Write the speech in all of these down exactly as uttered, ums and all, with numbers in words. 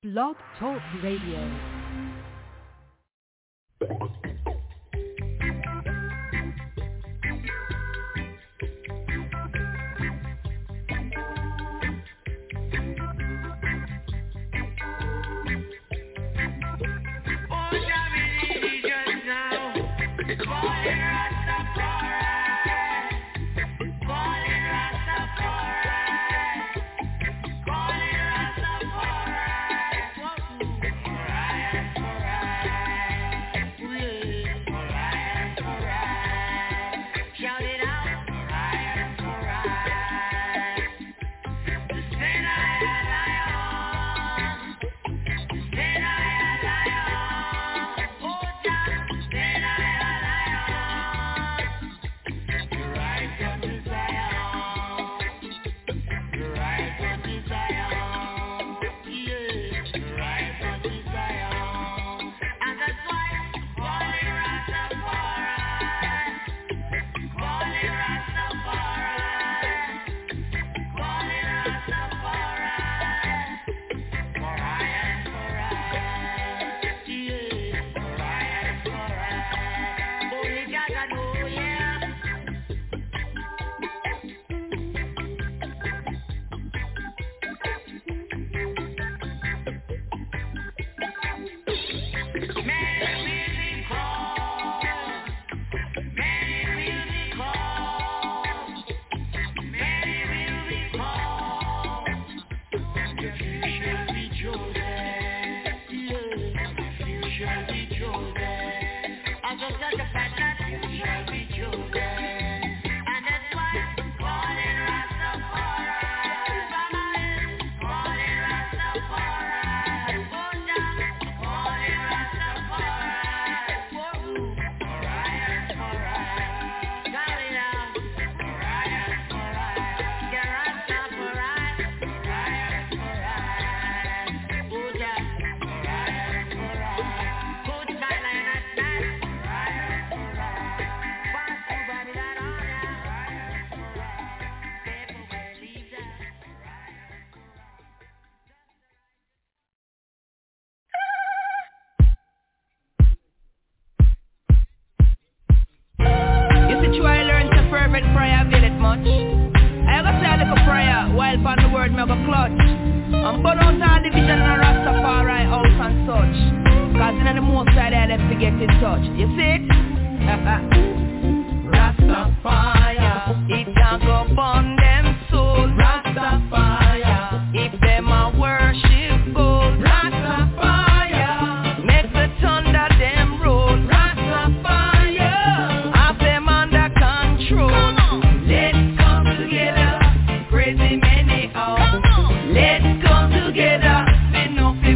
Blog Talk Radio.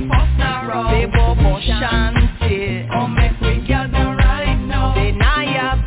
Shanti, oh make we gather right now. Then I have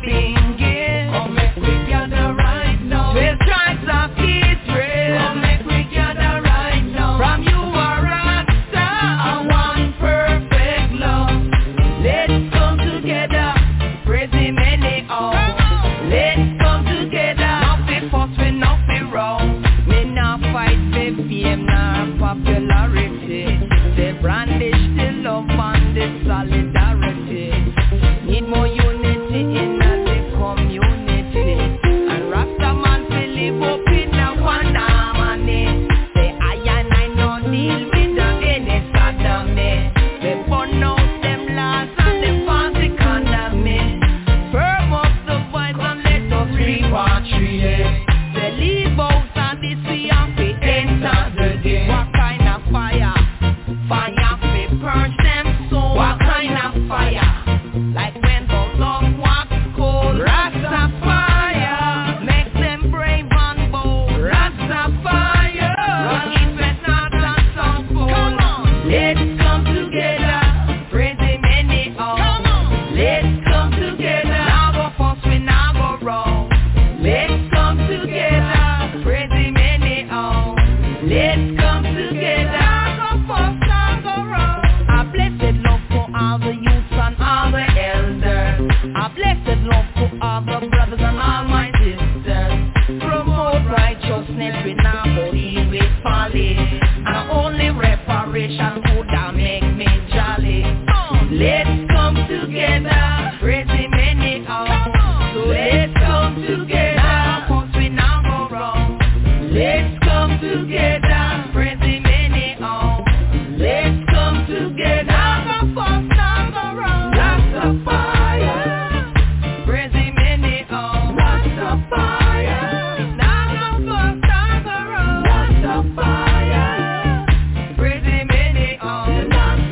food that make me jolly. Let's come together, praise him anyhow. So let's come together, cause we now go wrong. Let's come together, praise him anyhow. Let's come together, now go first, now go wrong. Lots of fire, praise him anyhow. Lots of fire, now go first, now go wrong. Lots of fire, praise him anyhow. Lots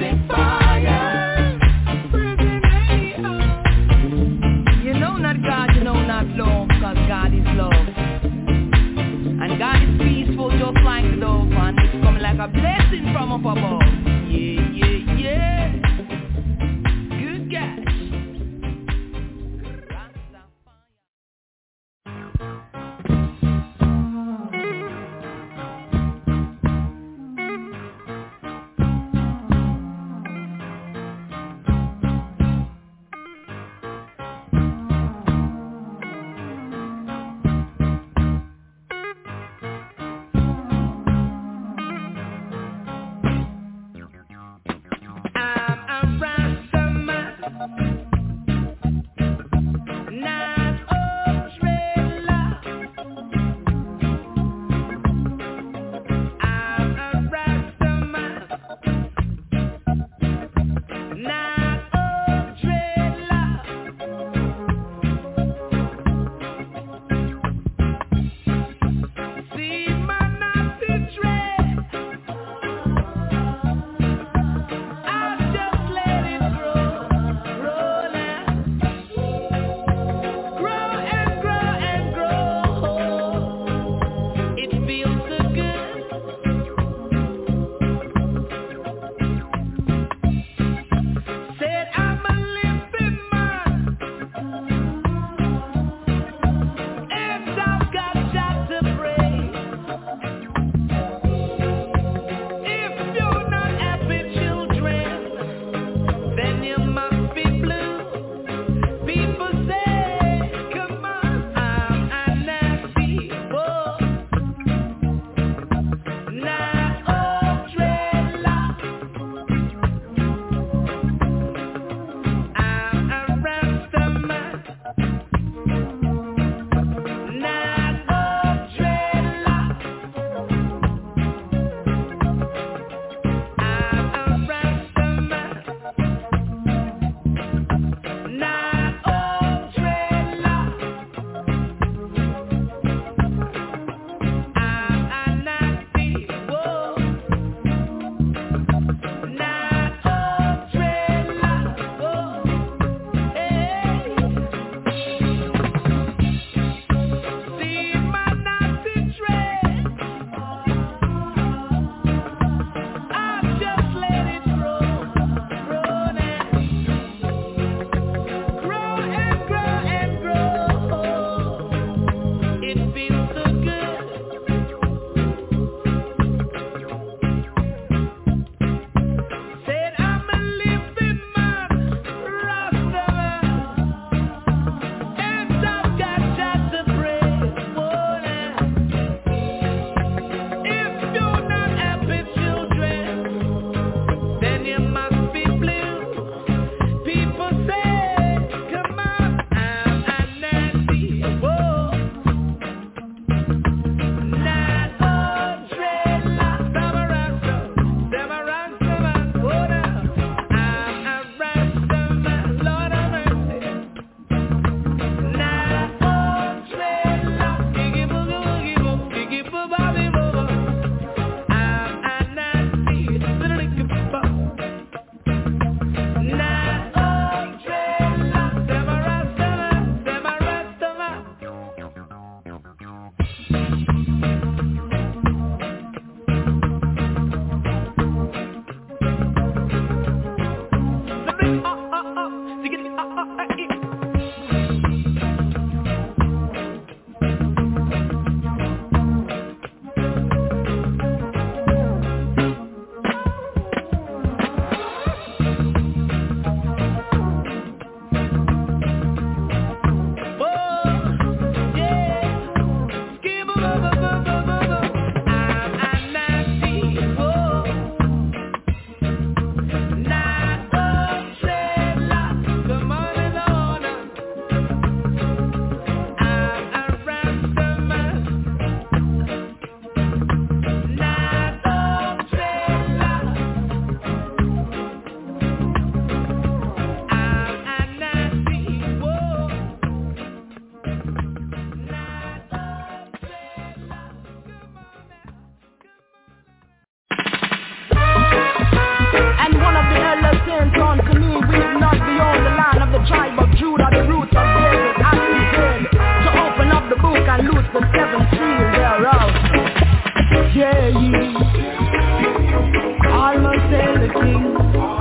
king.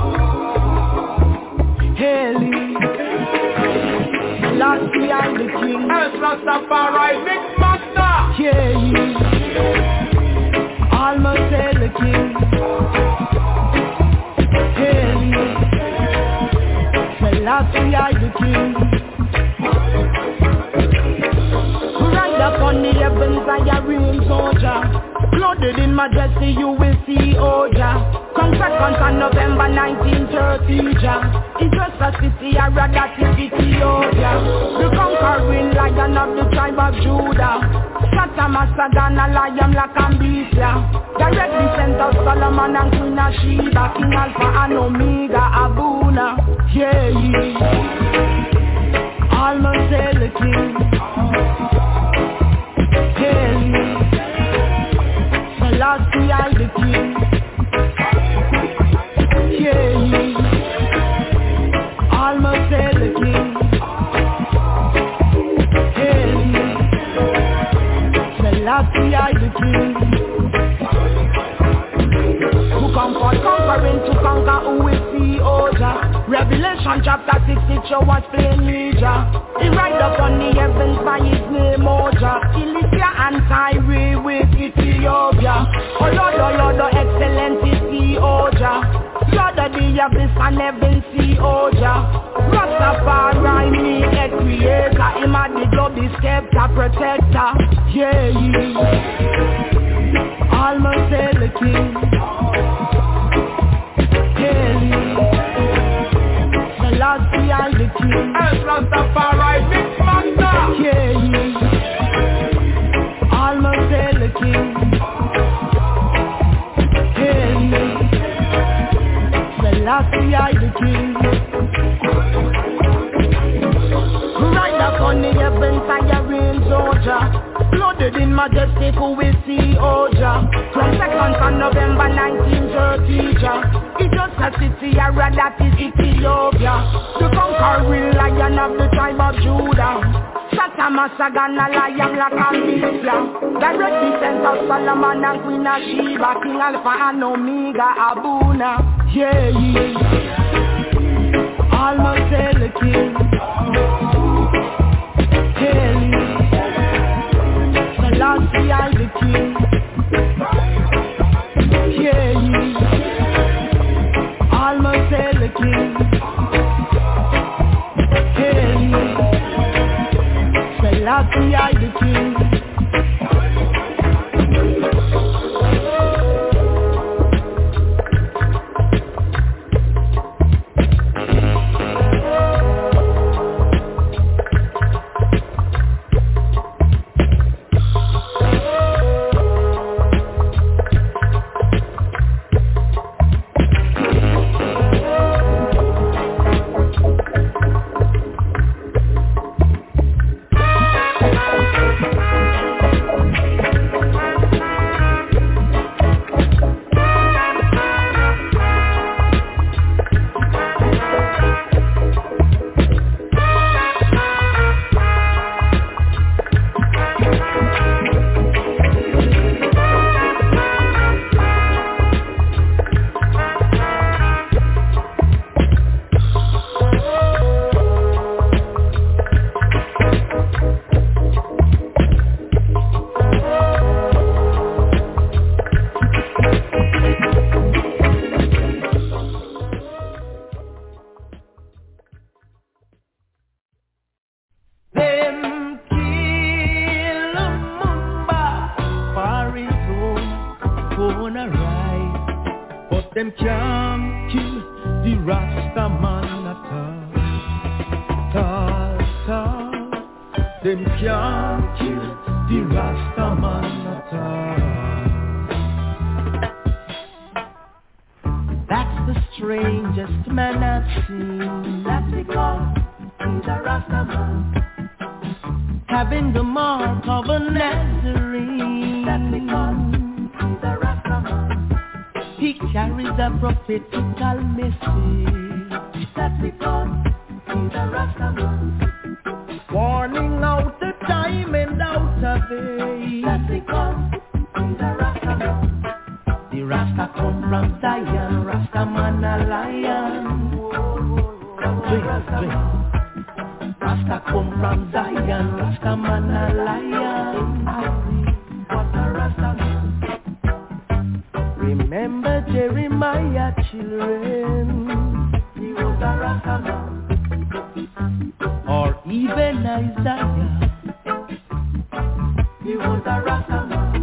Hail Lord, we are the king. El Rastafari, Mix Master. Yeah, almost hail the king. Hail Lord, we are the king. Ride upon the heavens and your reign, soldier. Flooded in majesty, you will see Oja. Come second on November nineteen thirty, Jah. It's just a city, I read that is Ethiopia. The conquering lion of the tribe of Judah. Satama Sagana, lion like Ambisia. Direct descent of Solomon and Queen of Sheba. King Alpha and Omega, Abuna. Yeah, yeah. Almost hail the king. Hail Lord, we are the king. Yeah, yeah. Almost hail the king. Yeah, yeah. The Lord, we are the king. Who come for conquering to conquer who will see Oja. Revelation chapter six, it show us plainly Jah. He ride up on the heavens by his name Oja. Cilicia and Tyre with Ethiopia. Oh Lord, oh Lord, oh excellent is the Oja. Lord of the abyss and heaven see Oja. Rastafari, me a creator. Him a the globe, the scepter, protector. Yeah, yeah. Almost hail the king. Hail the Lord, we are the king. El Rastafari, Mix Master. Yeah, yeah. Almost hail the king. Hail the Lord, we are the king. Ride upon the heavens and your reign, soldier. Flooded in majesty, who will see Oja. From second on November nineteen thirty, Jah. It's just a city, I read that is Ethiopia. The conquering lion of the tribe of Judah. Satama Sagana, lion like Ambisia. Direct descent of Solomon and Queen of Sheba. King Alpha and Omega, Abuna. Yeah, yeah. Almost hail the king. Hail the Lord, we are the king. Yeah, yeah. Almost hail the king. Hail the Lord, we are the king. The Rasta come from Zion, Rasta man Zion. Drink, drink. Rasta come from Zion, Rasta man a lion. What a Rasta man. Remember Jeremiah, children. He was a Rasta man. Or even Isaiah. He was a Rasta man.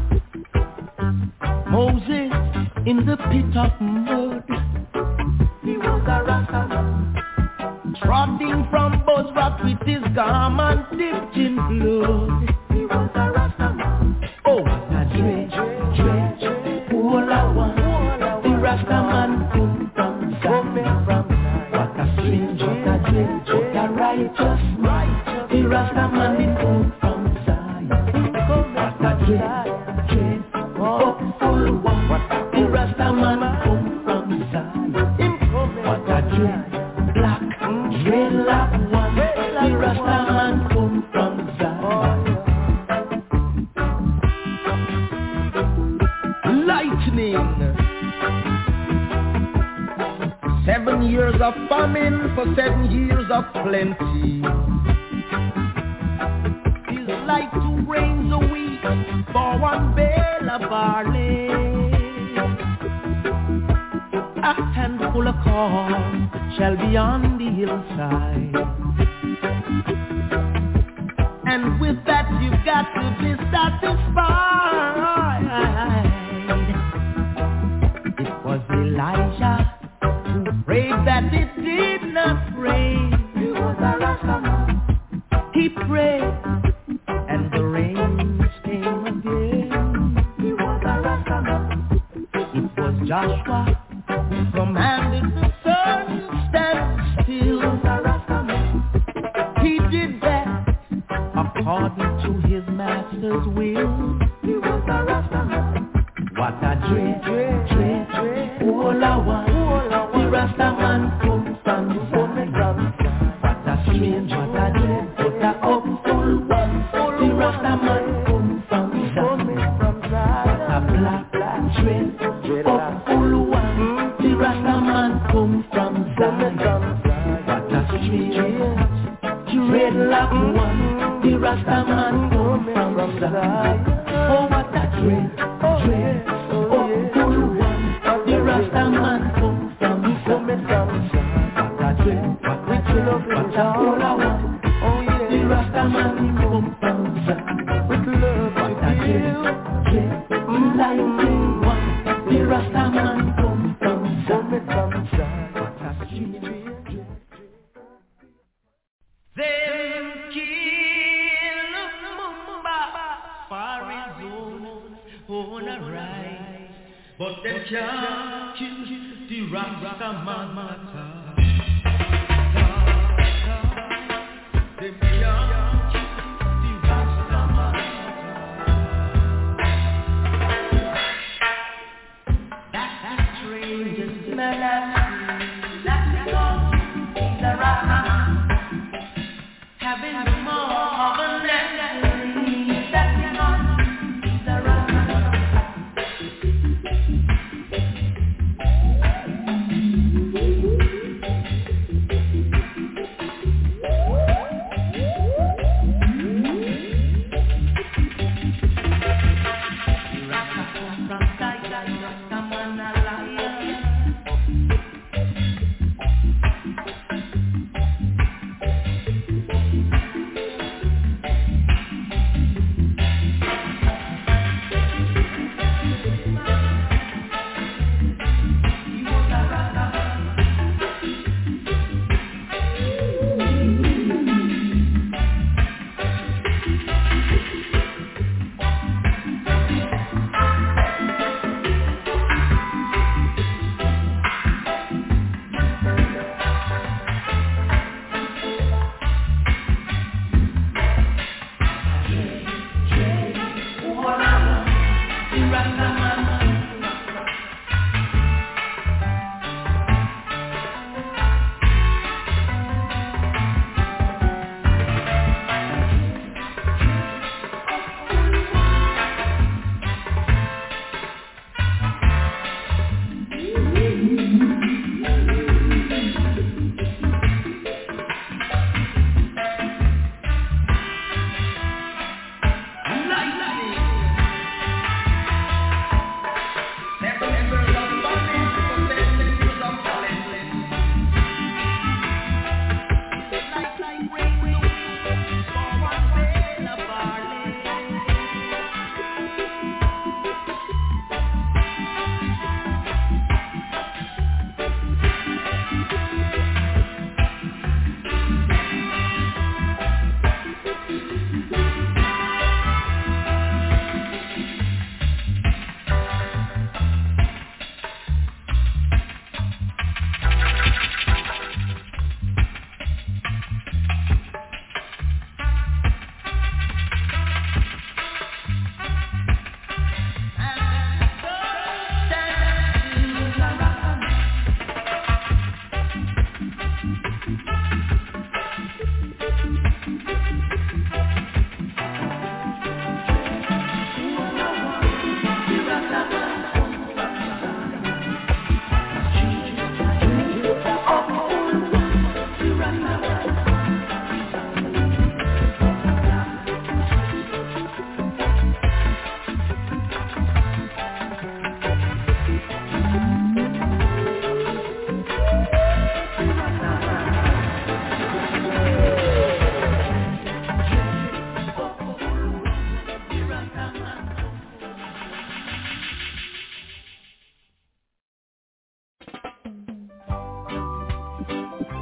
Moses in the pit of mud. He was a Rasta man. Trotting from Bozrah with his garment dipped in blood. He was a Rasta man. Oh, what a dread, dread, all I want. The Rasta man come from Zion. What a strange, what a dread, what a righteous, the Rasta man come from Zion. What a dread, dread, oh, full one. The Rasta man come from Zion. What a dread. Dreadlock one, the Rasta man come from Zion. Lightning. Seven years of famine for seven years of plenty. It's like two grains a week for one bale of barley. A handful of corn shall be on the hillside. And with that you've got to be satisfied. It was Elijah who prayed that it did not rain. He was a Rasta man. He prayed and the rains came again. He was a Rasta man. It was Joshua commanded the sun stand still. He did that according to his master's will. He was a Rasta man. What a dread, dread, dread, dread. All I want, the Rasta man come from Zion. What a strange, what a dread, what a hopeful one. The Rasta man come from Zion. What a black, black dread, hopeful one. The Rasta man come from Zion. What a strange, dreadlock one. The Rasta man come from Zion. Oh, what a dread, dread, oh, full one. The Rasta man come from Zion. What a dread, what a dread, what a all I want. The Rasta man come from Zion. What a dread, dread, lightning one. The Rasta man come from Zion. What a strange, them kill Mumba for his own, own right, but them can't kill the Rasta man. Them can't kill the Rasta man. That's the strangest man I've seen. That's because he's a Rasta man. Having more of a necessary, that's not the Rasta.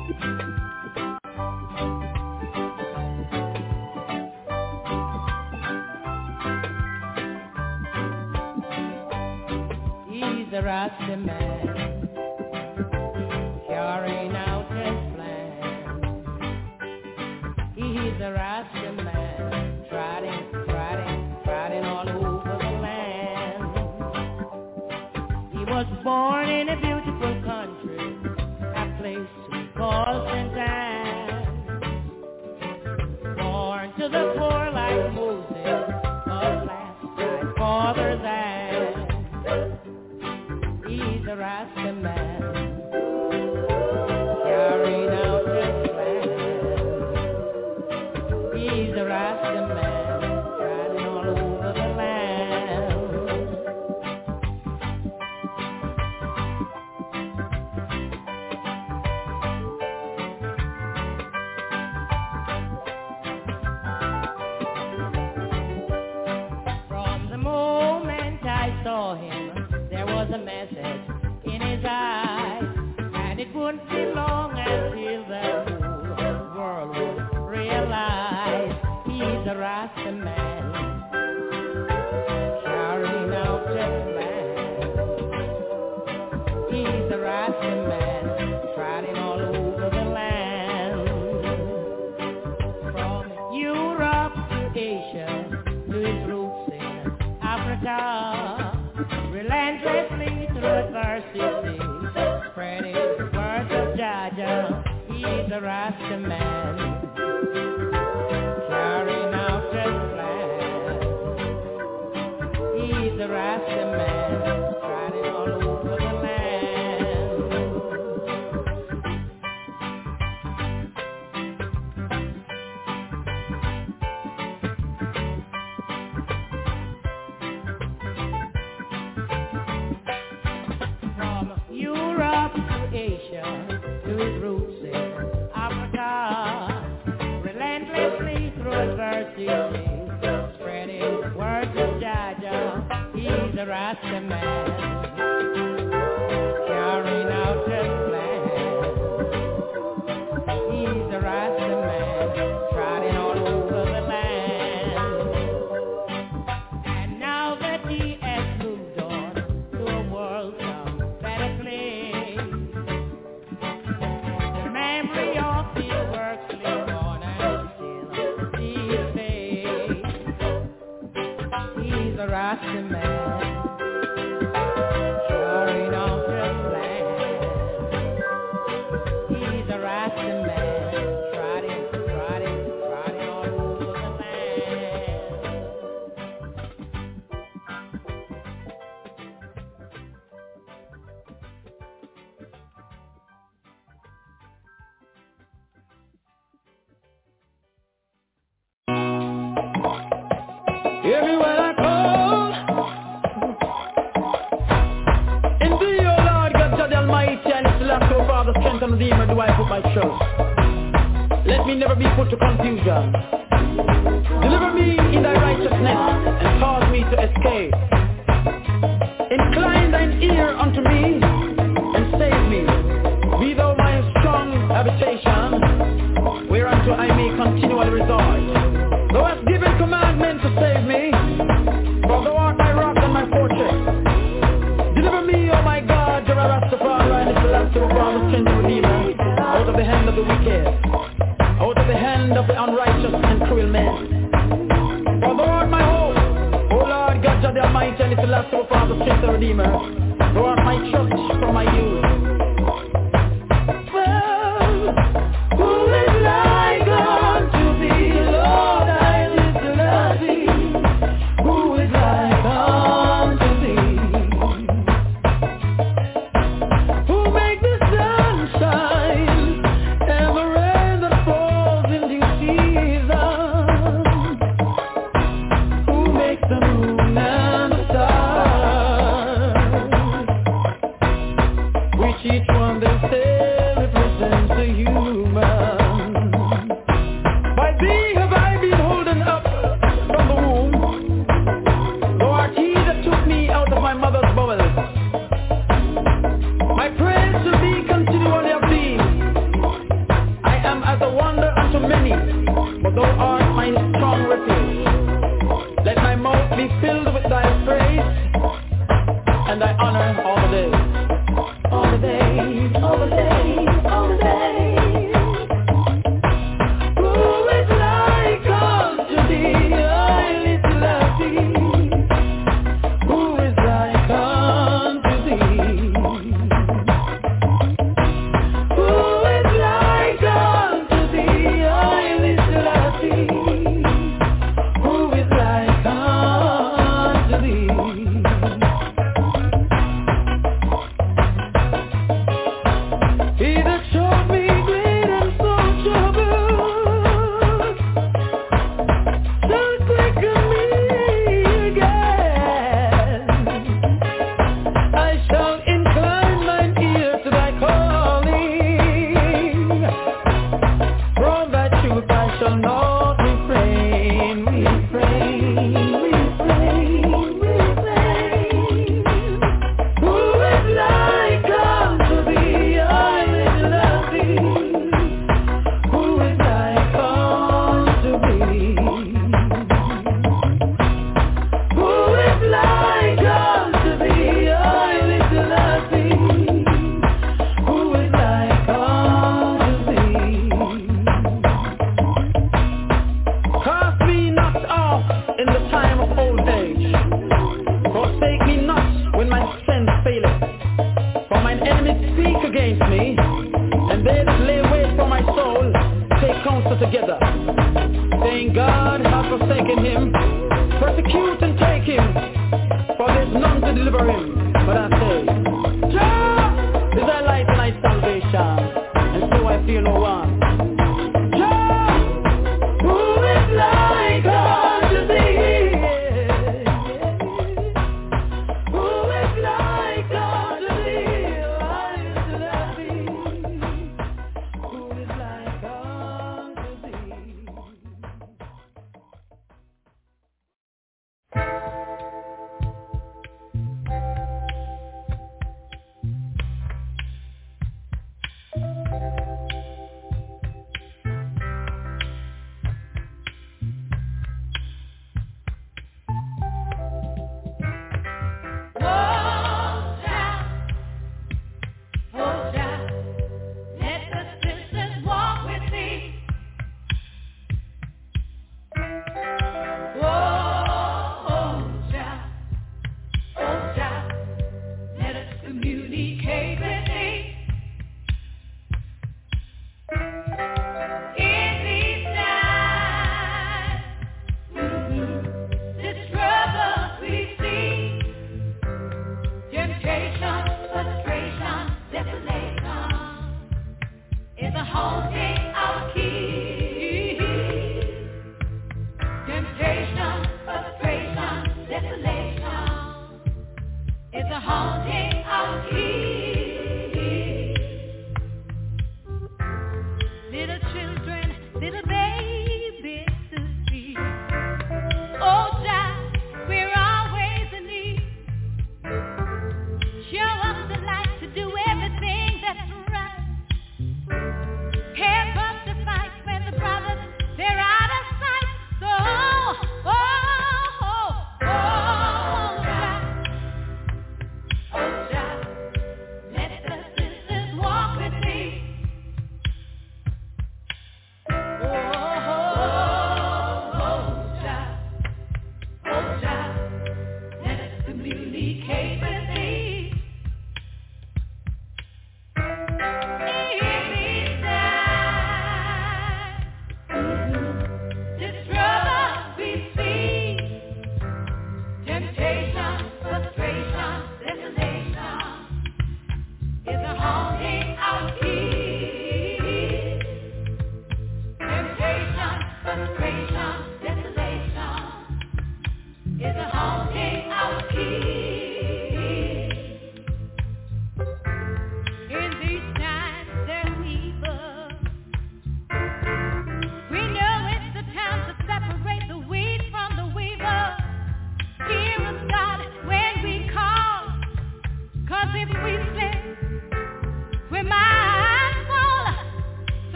He's a Rasta man, carrying out his plan. He's a Rasta man, trotting, trotting, trotting all over the land. He was born in a beautiful country, a place we call Saint Anne. Born to the poor like Moses, of last my father's hand. He's a Rasta man, carrying out his plan. He's a Rasta man, riding all over the land. From the moment I saw him, there was a message in his eyes, and it wouldn't be long until the whole world would realize he's a Rasta man, carrying out his plan. He's a Rasta man, trotting all over the land. From Europe to Asia, to his roots in Africa, relentlessly through adversity, spreading the words of Jaja. He's a Rasta man, carrying out his plan. He's a Rasta man, riding all over the land. Europe to Asia, to his roots in Africa, relentlessly through adversity, spreading the words of Jaja. He's a Rasta man, carrying out his plan. He's a Rasta man, trotting all over the land. And now that he has moved on to a world better place, the memory of his works live on and still see his face. He's a Rasta man, carrying out his plan. He's a Rasta man, trotting, trotting, trotting all over the land. Hear me when I call. In thee, O Lord, God, God the Almighty, and it's the last of Father, strength and redeemer, do I put my trust. Let me never be put to confusion. Deliver me in thy righteousness, and cause me to escape. Incline thine ear unto me, and save me. Be thou my strong habitation, whereunto I may continually resort. Thou hast given commandment to save me, for thou art my rock and my fortress. Deliver me, O my God, Jah Rastafari, and it's the last of all the strength and redeemer, out of the hand of the wicked, out of the hand of the unrighteous and cruel men. For thou art my hope, O Lord God, Jah the Almighty, and it's the last of all the strength and redeemer. Thou art my trust from my youth. Well, who is like unto thee, Lord? I lift the thee. Who is like unto thee? Who make the sun shine and the rain that falls in due season? Who makes the moon and the stars, which each one they say represents a human? By thee have I been holden up from the womb. Thou art he that took me out of my mother's bowels. My praise shall be continually of thee, against me, and they that lay wait for my soul take counsel together, saying God hath forsaken him. Persecute and take him, for there's none to deliver him. But I say, Jah is thy light and thy salvation, and so I fear no one. Jah, who is like unto thee? Who is like unto thee? Why is that thee? Who is like unto thee?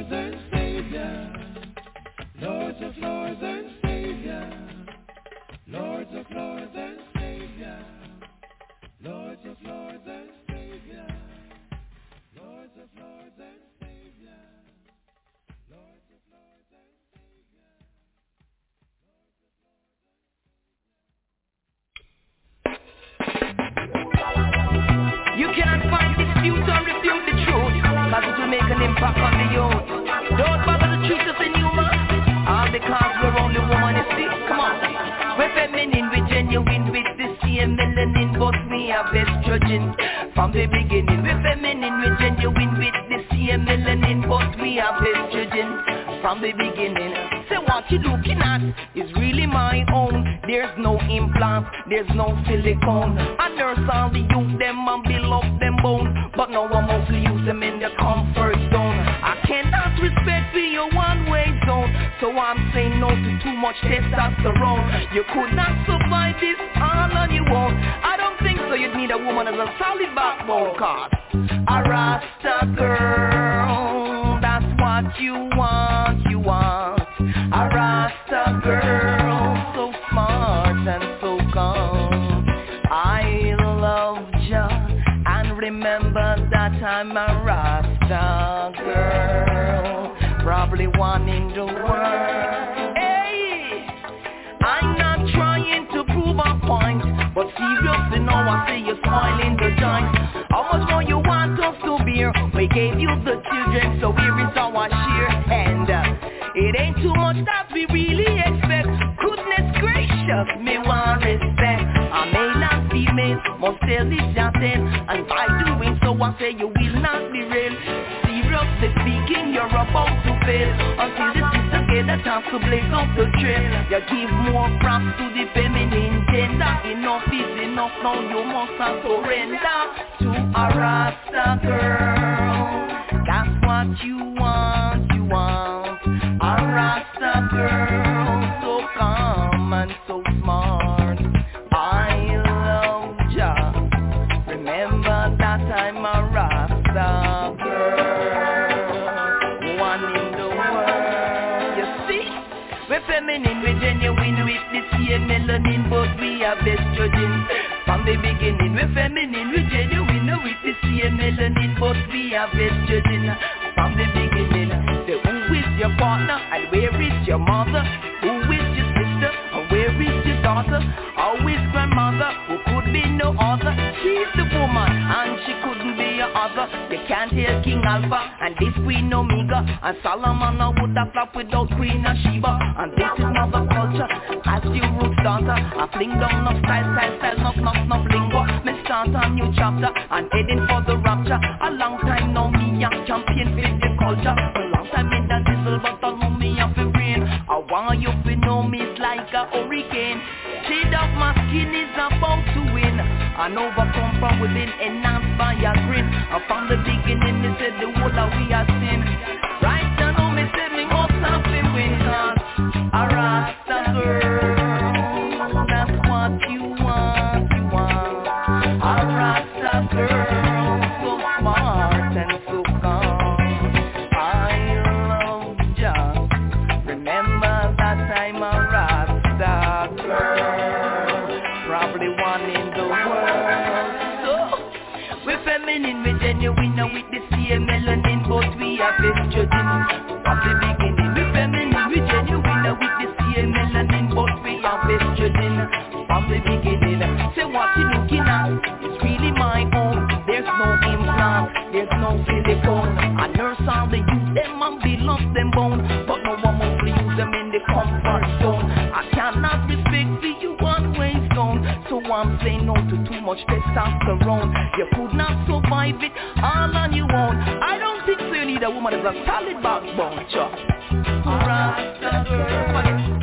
Lords and Savior, Lords of Lords and Savior, Lords of Lords and Savior, Lords of Lords and Savior, Lords of Lords and Savior, Lords of Lords and Savior. You cannot find dispute or refute the truth, cause it will make an impact on the youth. Don't bother the truth of the new man, all because we're only woman, you see. Come on. We're feminine, we're genuine, with the same melanin, but we have estrogen from the beginning. We're feminine, we're genuine, with the same melanin, but we have estrogen from the beginning. Say what you looking at is really my own. There's no implant, there's no silicone. I nurse all the youth, them and build up them bone, but now I mostly use them in the comfort zone. I cannot respect for your one-way zone, so I'm saying no to too much testosterone. You could not survive this all on your own. I don't think so. You'd need a woman as a solid backbone, cause a Rasta girl, that's what you want, you want. A Rasta girl, so smart and so calm. I love ya, and remember that I'm a Rasta girl, probably one in the world. Hey, I'm not trying to prove a point, but seriously now I see you smiling the joint. How much more you want us to bear? We gave you the children, so here is our share. And uh, it ain't too much that we really expect. Goodness gracious, me want respect. A male and female must tell each other, and by doing so I say you will not be real. Seriously speaking, you're about to fail until the sister get a chance to blaze up the trail. You give more props to the feminine gender. Enough is enough, now you must have surrender to a Rasta girl. That's what you want, you want. A Rasta girl, so calm and so smart. I love ya, remember that I'm a Rasta girl, one in the world. You see, we're feminine, we're genuine, with the same melanin, but we have estrogen from the beginning. We're feminine, we're genuine, with the same melanin, but we have estrogen from the beginning. Say, who is your partner and where is your mother? Who is your sister and where is your daughter? How is grandmother who could be no other? She's the woman and she couldn't be your other. You can't hear King Alpha and this Queen Omega, and Solomon would have flopped without Queen Sheba. And this is mother culture, as your roots daughter. I fling down no style, style, style, no, no, no lingo. Me start a new chapter and heading for the rapture. A long time now me a champion for the culture. A long time in the diesel, but I know me have a brain. I want you to know me it's like a hurricane. Shade of my skin is about to win. And overcome from within, enhanced by a grin. And from the beginning, me said the whole of we are sin. Right now, me said me must have to win. Cause a Rasta girl, that's what you want, you want. A Rasta girl, so smart and so calm. I love ya, remember that I'm a Rasta girl, probably one in the world. So, we're feminine, we're genuine, with the same melanin, but we have estrogen from the beginning. We're feminine, we're genuine, with the same melanin, but we have estrogen from the beginning. Say what you looking at, it's really my own. There's no implant, there's no silicone. I nurse all the youth, them and build up them bone, but no one mostly use them in the comfort zone. I cannot respect for you one-way zone, so I'm saying no to too much testosterone. You could not survive it all on your own. I don't think so. You need a woman as a solid backbone, Chuck. Rasta girl.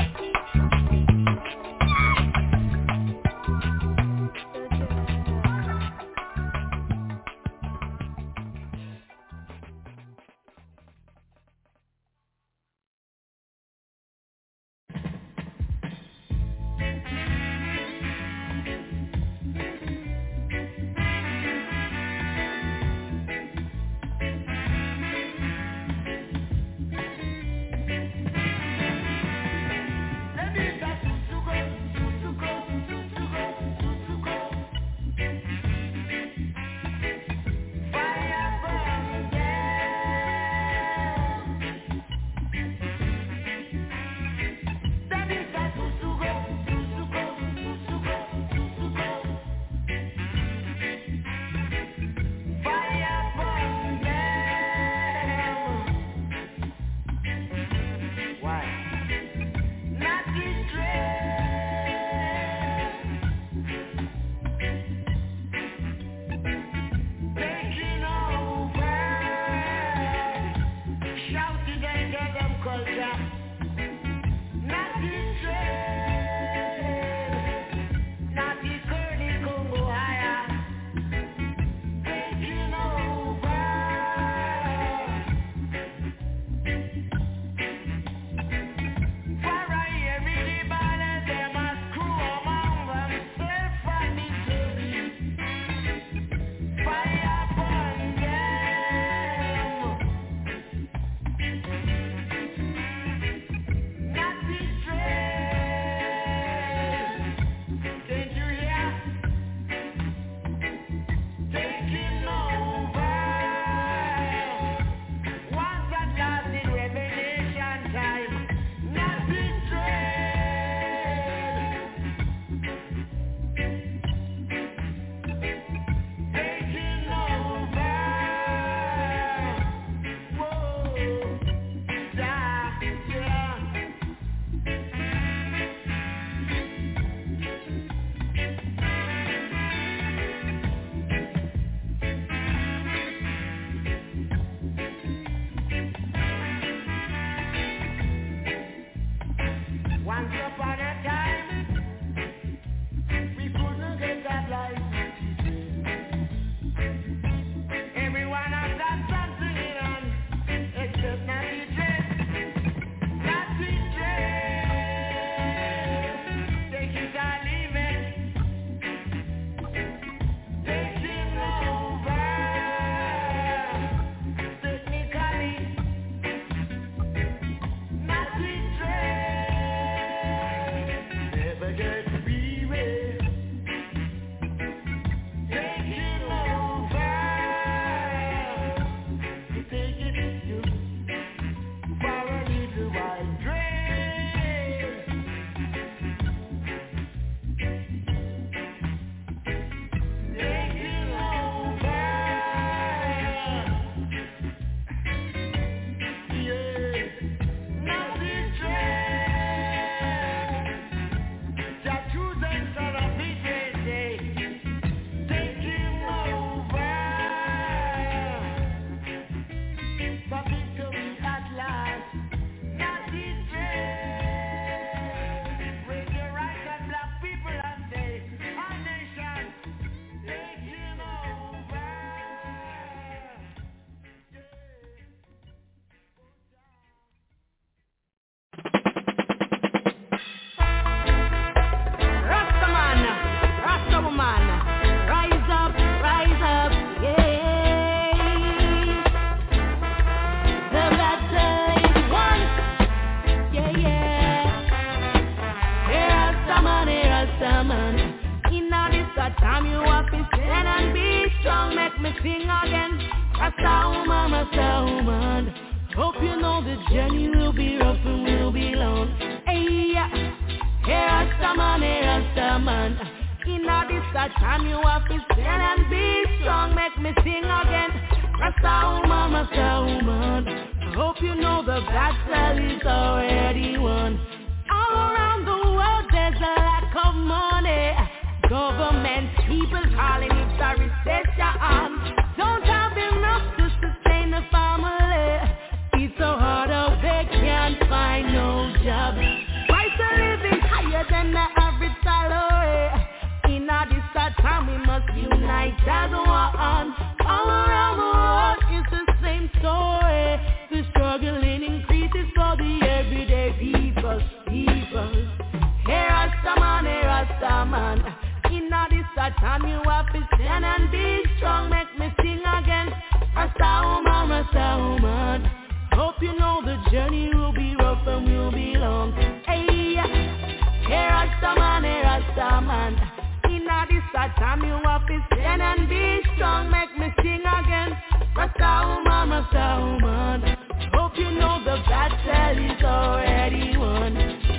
sing again. Rasta woman, Rasta woman. Hope you know the journey will be rough and will be long. Hey, hey Rasta man, hey Rasta man. In all this time you have to stand and be strong. Make me sing again. Rasta woman, Rasta woman. Hope you know the battle is already won. All around the world there's a lack of money. Government, people calling it a recession. Don't have enough to sustain the family. It's so hard out there, can't find no job. Price of living higher than the average salary. In all this time we must unite as one. All around the world it's the same story. The struggling increases for the everyday people, people. Hey Rasta man, hey Rasta man. In all this time you have to stand and be strong. Make me sing again. Rasta woman, Rasta woman. Hope you know the journey will be rough and will be long. Hey, hey Rasta man, hey Rasta man. In all this time you have to stand and be strong. Make me sing again. Rasta woman, Rasta woman. Hope you know the battle is already won.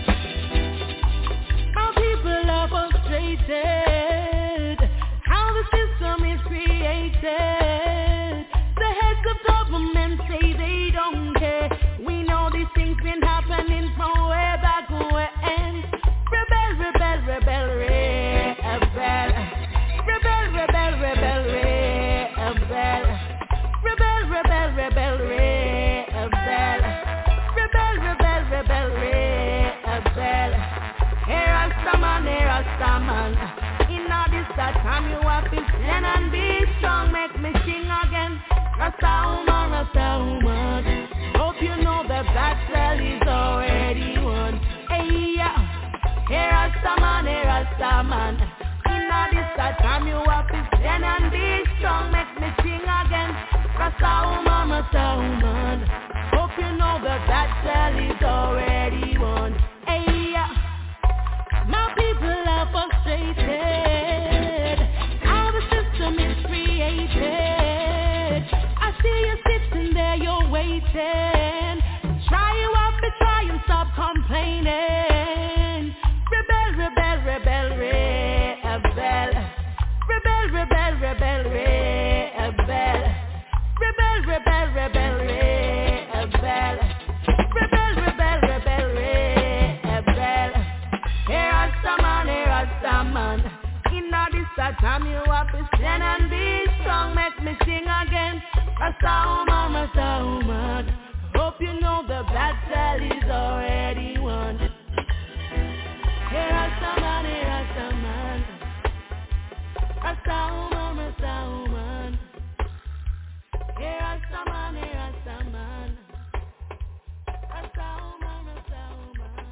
Our people are frustrated. How the system is created. The heads of government say they don't care. We know these things been happening from way back when. Rebel, rebel, rebel, rebel. Rebel, rebel, rebel, rebel. Rebel, rebel, rebel, rebel. Rebel, rebel, rebel, rebel. Hey Rasta man, hey Rasta man. In all this time you have to stand and be strong. Make me sing again. Rasta woman, Rasta woman. Hope you know the battle is already won. Hey, hey Rasta man, hey Rasta man. In all this time you have to stand and be strong. Make me sing again. Rasta woman, Rasta woman. Hope you know the battle is already won. Hey, my people are frustrated. How the system is created. I see you sitting there, you're waiting. Try you have to try and stop complaining. Rebel, rebel, rebel, rebel. Rebel, rebel, rebel, rebel. Rebel, rebel, rebel, rebel. Rebel, rebel, rebel, rebel. Hey Rasta man, hey Rasta man. In all this time you have to stand and be strong. Make me sing again. Rasta woman, Rasta woman. Hope you know the battle is already won. Hey Rasta man, hey Rasta man. Rasta woman, Rasta woman. Hey Rasta man, hey Rasta man. Rasta woman, Rasta woman.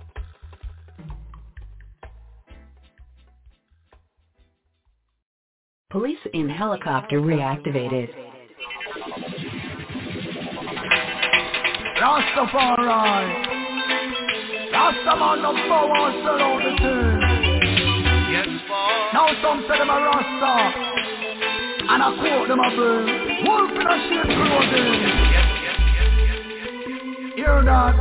Police in helicopter reactivated. Rastafari. Rastaman number one, sell out the thing. Yes, boy. Now some say them a Rasta, and I quote them a burn. Wolf in a sheep clothing. Yes, yes, yes, yes, yes. Hear that?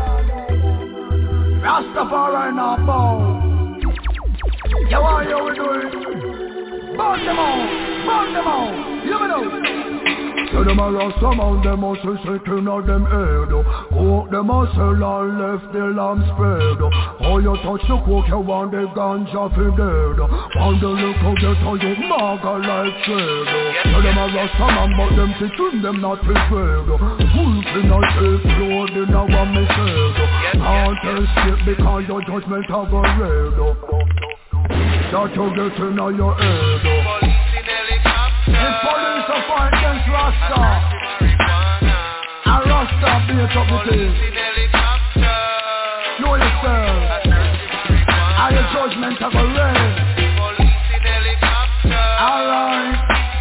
Rastafari now bow. You want you we do it? Burn them out, burn them out. You know. So them a Rasta man, them a say second of them head. Oh, them a sell and left the lamb spread. Oh, you touch the coke, you want the ganja for dead. On the look how you turn you maga like thread. So them a Rasta man, but them teaching them not to spread. Wolf in a safe road in a one me said. Can't escape because your judgment have a red. That you get in your head. The police are fighting against Rasta. And Rasta beat up the thing. Know yourself. And your judgment have a rain. Alright.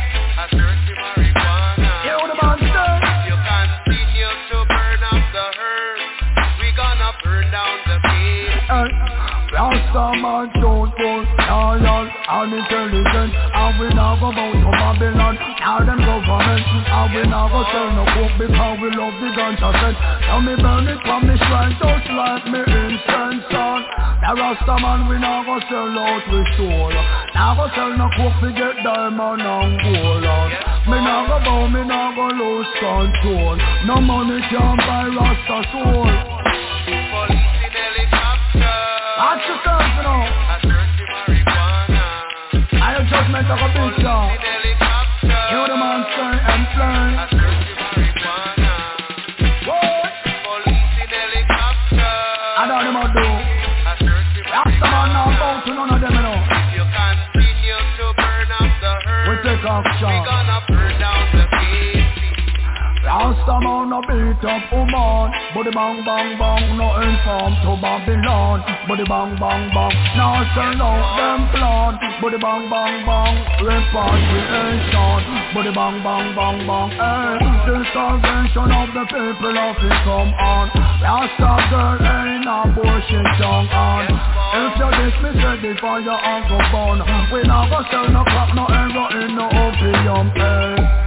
You know the man said. You continue to burn up the herd. We gonna burn down the place. Rasta man don't go loyal. and intelligent, and we now go bout to Babylon, now them government, and we now go sell no coke because we love the ganja scent. Now me burn it from me shrine just like me incense on. The Rasta man we now go sell out with soul. Now go sell no coke we get diamond and gold on. Me now go bow, me now go lose control. No money can buy Rasta soul. Police in helicopter. Watch yourself, you know. I search the marijuana. I have judgment of a bitch, In helicopter. you the man say and plan. I search the marijuana. What? Police in helicopter. I don't know what to do. I search the Rasta man now marijuana. bow to none of them, you know. If you continue to burn up the We herd, take action. we gonna burn down the city. Rasta man no beat up woman, body bang bang bang, no inform to Babylon. Body bang bang bang, now sell out them plan. Body bang bang bang, repatriation. Body bang bang bang bang, eh. The salvation of the people of it come on. Rasta girl ain't a bullshit young on. If you dismiss it, the fire and go burn. We not go sell no crap, no error in no opium, eh.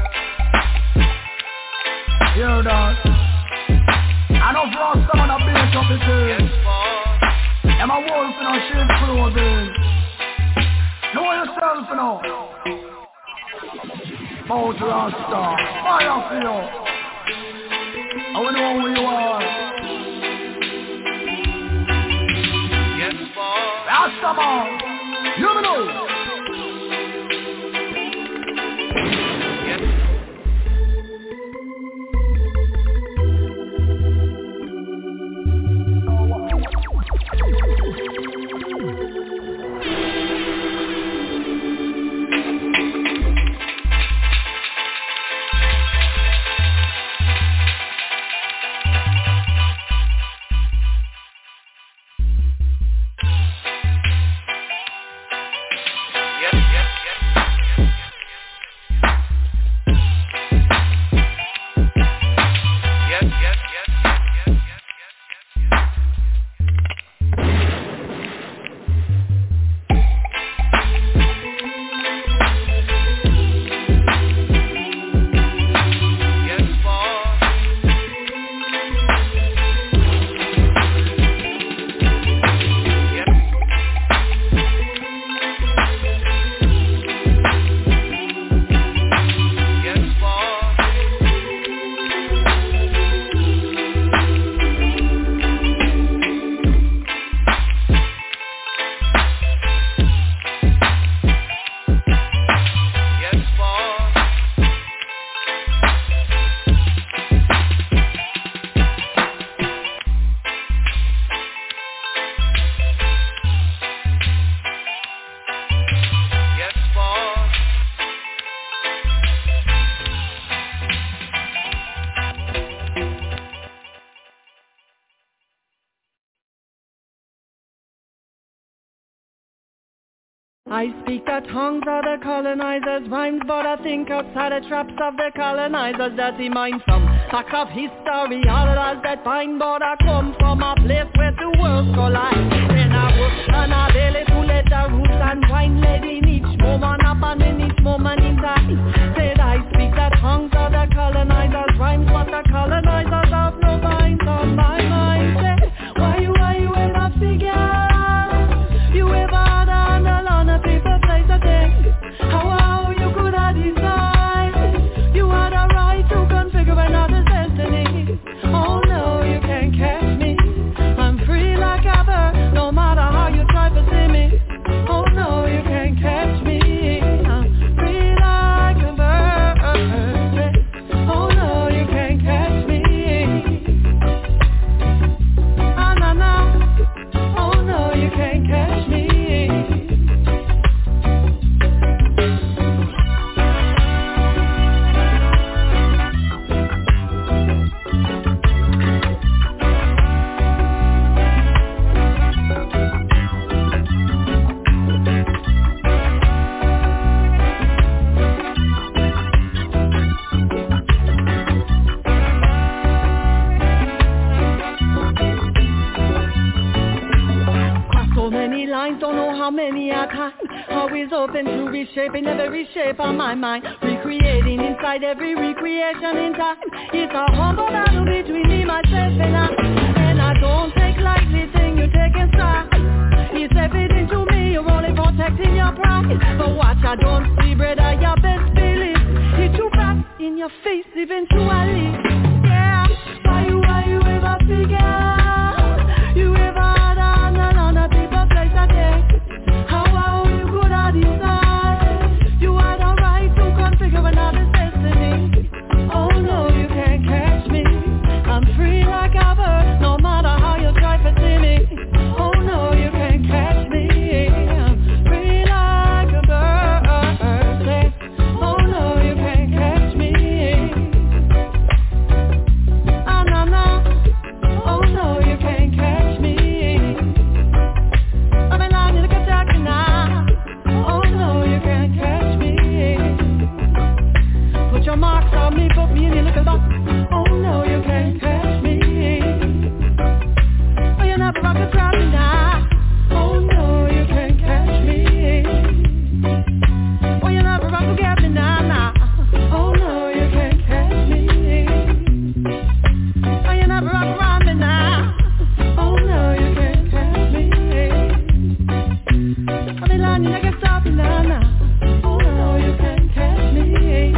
Hear that? I know for us someone a beat up the thing. I'm a wolf in a sheep clothing. Know yourself, you know. Mount Rasta, fire for you. I wanna know who you are. Yes, boss. Rasta man, you know. I speak the tongues of the colonizers' rhymes, but I think outside the traps of the colonizers' dirty mind. From back of history, all of us that find, but I come from a place where the worlds collide. When I work and I daily to let the roots and wine, letting each moment happen in each moment in time. Said I speak the tongues of the colonizers' rhymes, but the colonizers have no minds on my mind. Say, why you, why you ever figure? You ever had on the lawn of people place a thing? How, how you could have decided you had a right to configure another's destiny. Oh no, you can't catch me. I'm free like a bird, no matter how you try to see me. Oh no, you can't catch me. I'm free like a bird. Oh no, you can't catch me. many a time. Always open to reshaping every shape of my mind. Recreating inside every recreation in time. It's a humble battle between me, myself and I. And I don't take lightly thing you take inside. It's evident to me you're only protecting your pride. But watch, I don't see bread at your best feeling. Hit you back in your face eventually. Yeah, why you, why you ever figure? You ever had on another people place again? How are you good at decide? You had a right to configure another destiny. Oh no, you can't catch me. I'm free like a bird, no matter how you try to see me. Oh no, you can't catch me. I'm free like a bird. Oh no, you can't catch me. Ah no no. Oh no, you can't catch me. I'm in line like a duck now. Oh no, you can't catch me. Put your marks on me, put me in your little box. Oh no, you can't catch me. Oh, you're not rock a crowd now. Oh no, you can't catch me. Oh, you're not rock a gap me now, now. Oh no, you can't catch me. Oh, you're not rock around me now. Oh no, you can't catch me. I'm in line, you can stop me now, now. Oh no, you can't catch me.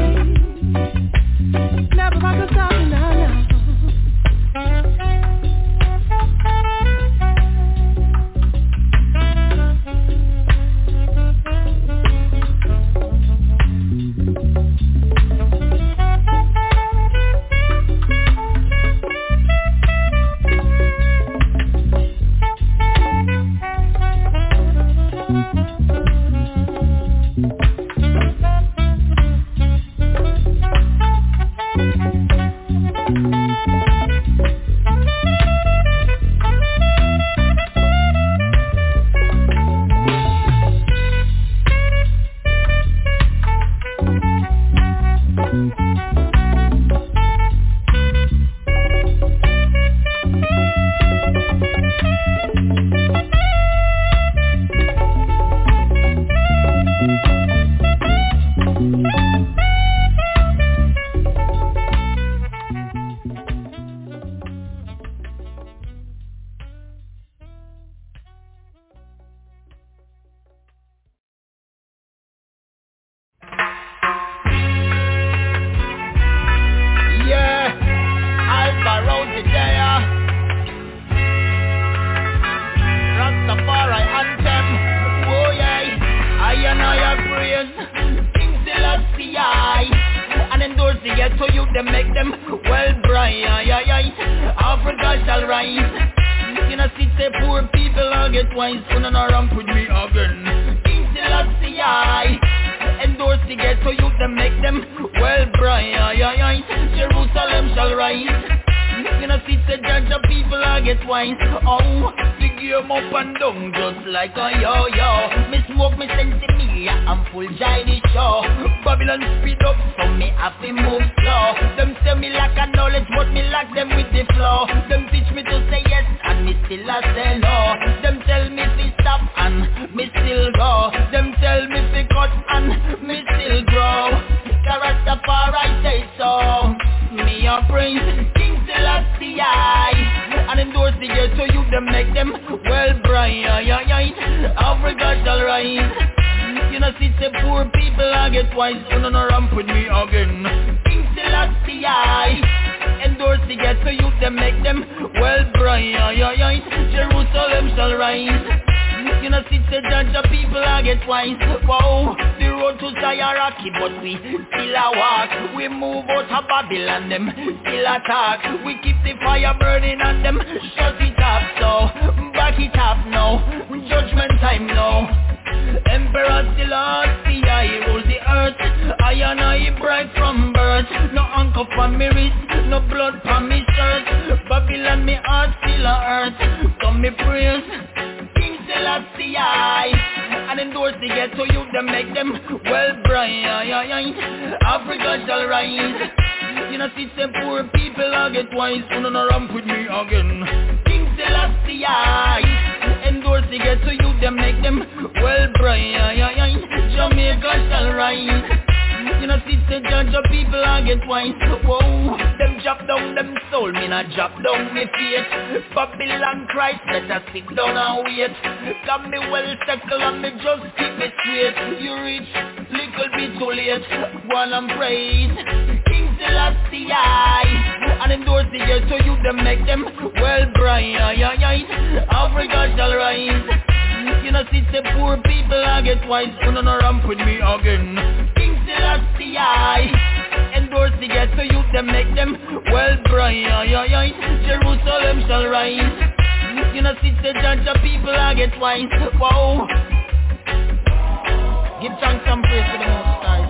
Never rock a stop me now, now. King Selassie, endorse the get to you, them make them well shall rise. You know, sit the judge of people and get wise. Whoa, them drop down them soul, me not drop down me faith. Babylon Christ, let us sit down and wait. Got me well settled and me just keep it straight. You reach, little bit too late. Go on and praise King Selassie, and endorse the year so you them make them well bright. Africa shall rise. You know, sit the poor people and get wise. You know, no ramp with me again. King Selassie, endorse the get so you them make them well bright. Jerusalem shall rise. You know, sit the judge of people and get wise. Wow. Give thanks and praise to the Most High.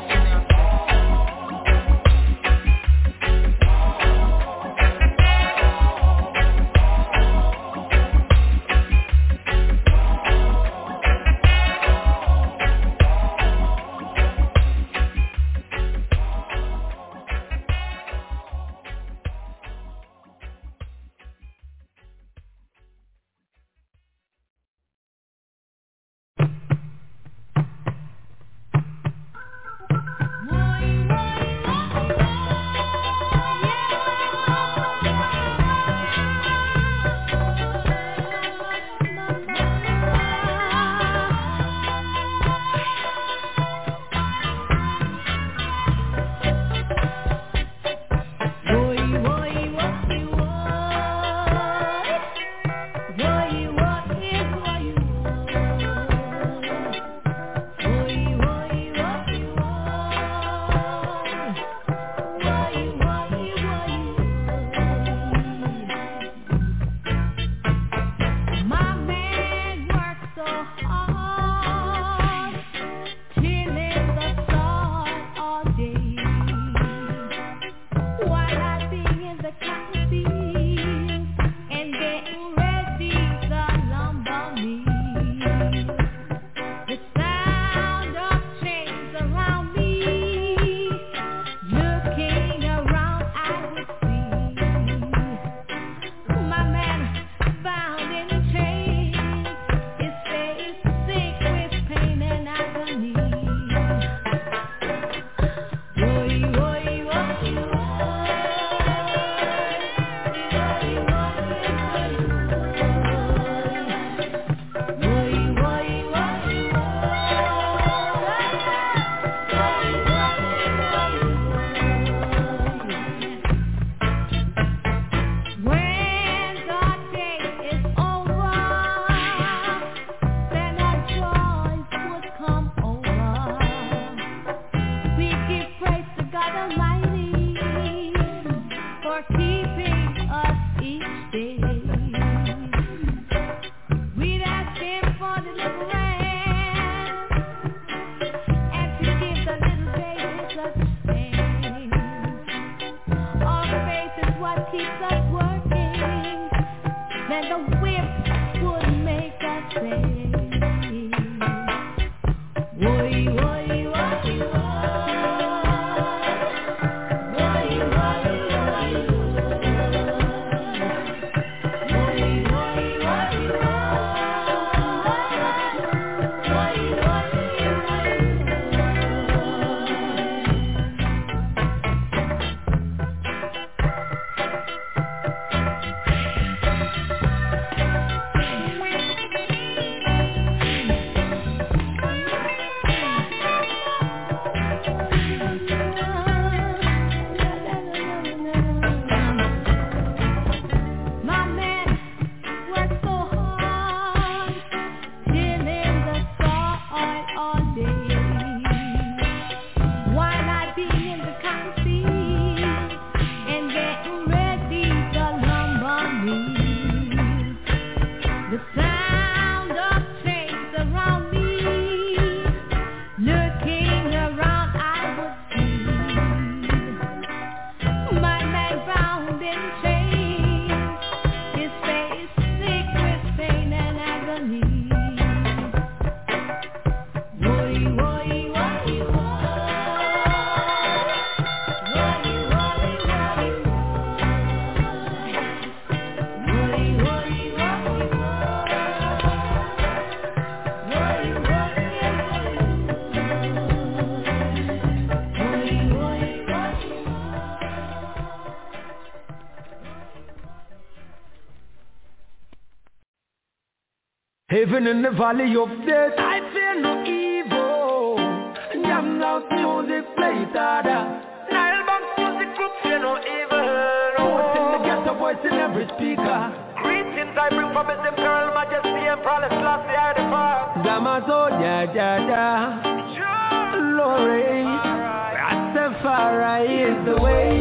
Even in the valley of death, I fear no evil. Jam out music, play it harder. Nile Bank music group, fear no evil. Voice in the ghetto, voice in every speaker. Greetings I bring from His Imperial Majesty and Prowess Last the I depart. Damaso, ja, ja, ja. Glory, Rastafari is the way.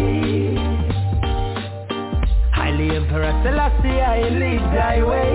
Highly Emperor Selassie, I lead thy way.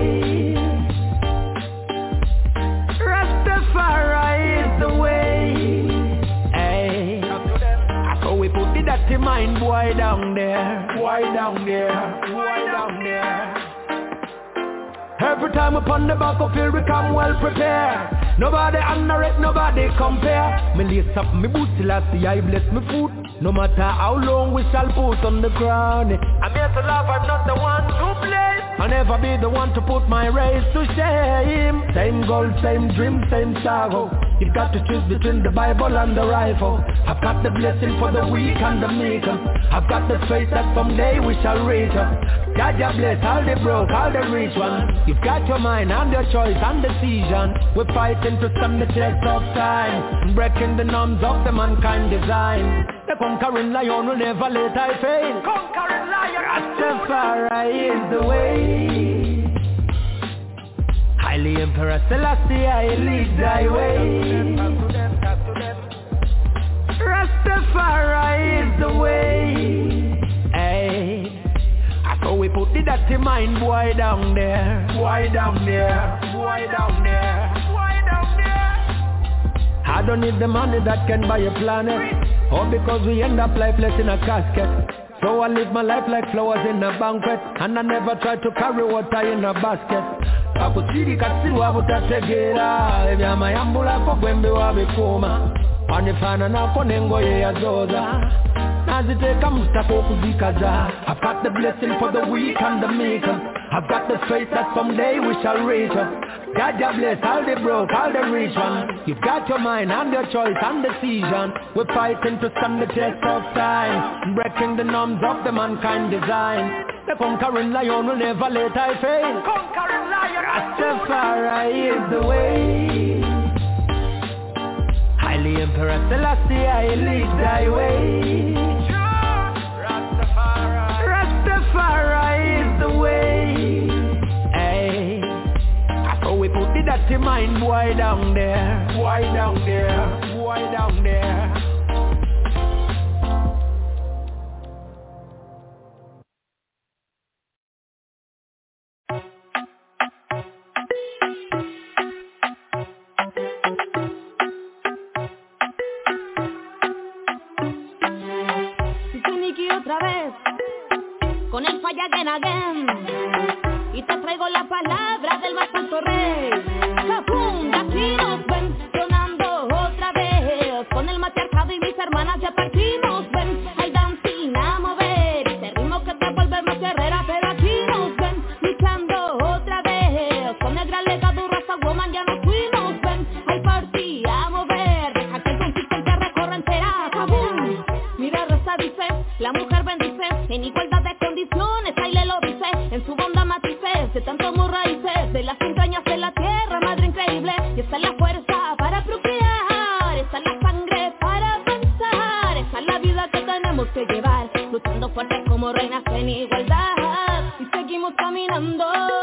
Rastafari is the way. Hey, so we put the dirty mind boy down there, boy down there, boy down there. Every time upon the battlefield we come well prepared. Nobody underrate, nobody compare. Me lace up me boots till I see I bless me foot. No matter how long we shall put on the ground. I'm here to love, I'm not the one to blame. I'll never be the one to put my race to shame. Same goal, same dream, same sorrow. You've got to choose between the Bible and the rifle. I've got the blessing for the weak and the meek. I've got the faith that someday we shall reach. God you bless all the broke, all the rich ones. You've got your mind and your choice and decision. We're fighting to stand the test of time, breaking the norms of the mankind design. The conquering lion will never let I fail. Conquering lion, Rastafari is the way. Highly Emperor Selassie, I lead thy way. Rastafari is the way. Hey, so we put the dirty mind boy down there, boy down there, boy down there, boy down there. I don't need the money that can buy a planet. All because we end up lifeless in a casket. So I live my life like flowers in a banquet. And I never try to carry water in a basket. I could see the katsiwa butategera. Ebya mayambula kwa gwembe wabekoma. Anifana na konengo ye ya zoza. Naziteka mustako kuzikaza. I've got the blessing for the weak and the meek. I've got the faith that someday we shall reach. God you bless all the broke, all the rich ones. You've got your mind and your choice and decision. We're fighting to stand the test of time, breaking the norms of the mankind design. The conquering lion will never let I fail. Conquering lion, Rastafari is the way. Highly Emperor Selassie, I lead thy way. Rastafari, Rastafari is the way. Hey, so we put the dirty mind boy down there, boy down there, boy down there. Otra vez con el falla again again y te traigo la palabra del más alto rey. La funda aquí nos ven sonando otra vez con el matriarcado y mis hermanas ya partimos ven al dancing a mover ese ritmo que te vuelve más guerrera pero aquí nos ven luchando otra vez con el gran legado raza woman ya nos fuimos ven al party a mover deja que el consistente recorra entera ¡Cabum! Mira raza dice la mujer bendice, en igualdad de condiciones, ahí le lo dice, en su bondad matices, de tanto amor raíces, de las entrañas de la tierra, madre increíble, y esta es la fuerza para procrear, esta es la sangre para avanzar, esta es la vida que tenemos que llevar, luchando fuerte como reinas en igualdad, y seguimos caminando,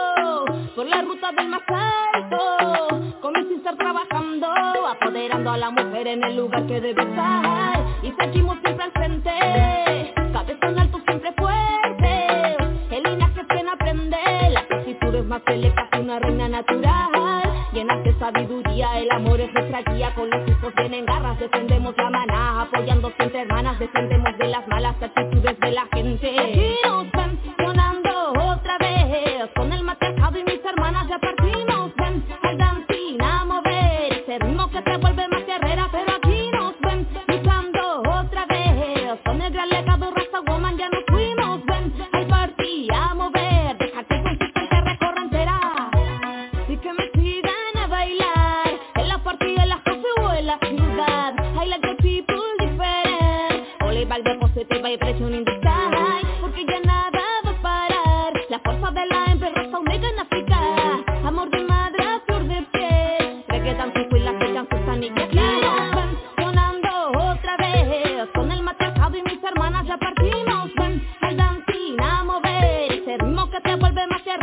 por la ruta del más alto, con mi sister trabajando, apoderando a la mujer en el lugar que debe estar, y seguimos siempre al frente, cabezón alto siempre fuerte, el linaje es quien aprende, la actitud es más selecta que una reina natural, llenas de sabiduría, el amor es nuestra guía, con los hijos vienen garras, defendemos la maná, apoyando siempre hermanas, defendemos de las malas actitudes de la gente, y nos ven sonando otra vez, con el matriarcado y mis hermanas ya partimos, ven al dancing a mover, ese ritmo que te vuelve más guerrera, pero aquí nos ven luchando otra vez, con el gran legado raza woman ya nos fuimos, ven al party a mover, deja que el consistente recorra entera, y que me sigan a bailar, en la party, en la casa o en la ciudad, I like the people different, only vibe de positive vibration in the sky, porque ya nada va a parar, la fuerza de la empresa omega en África, amor de madre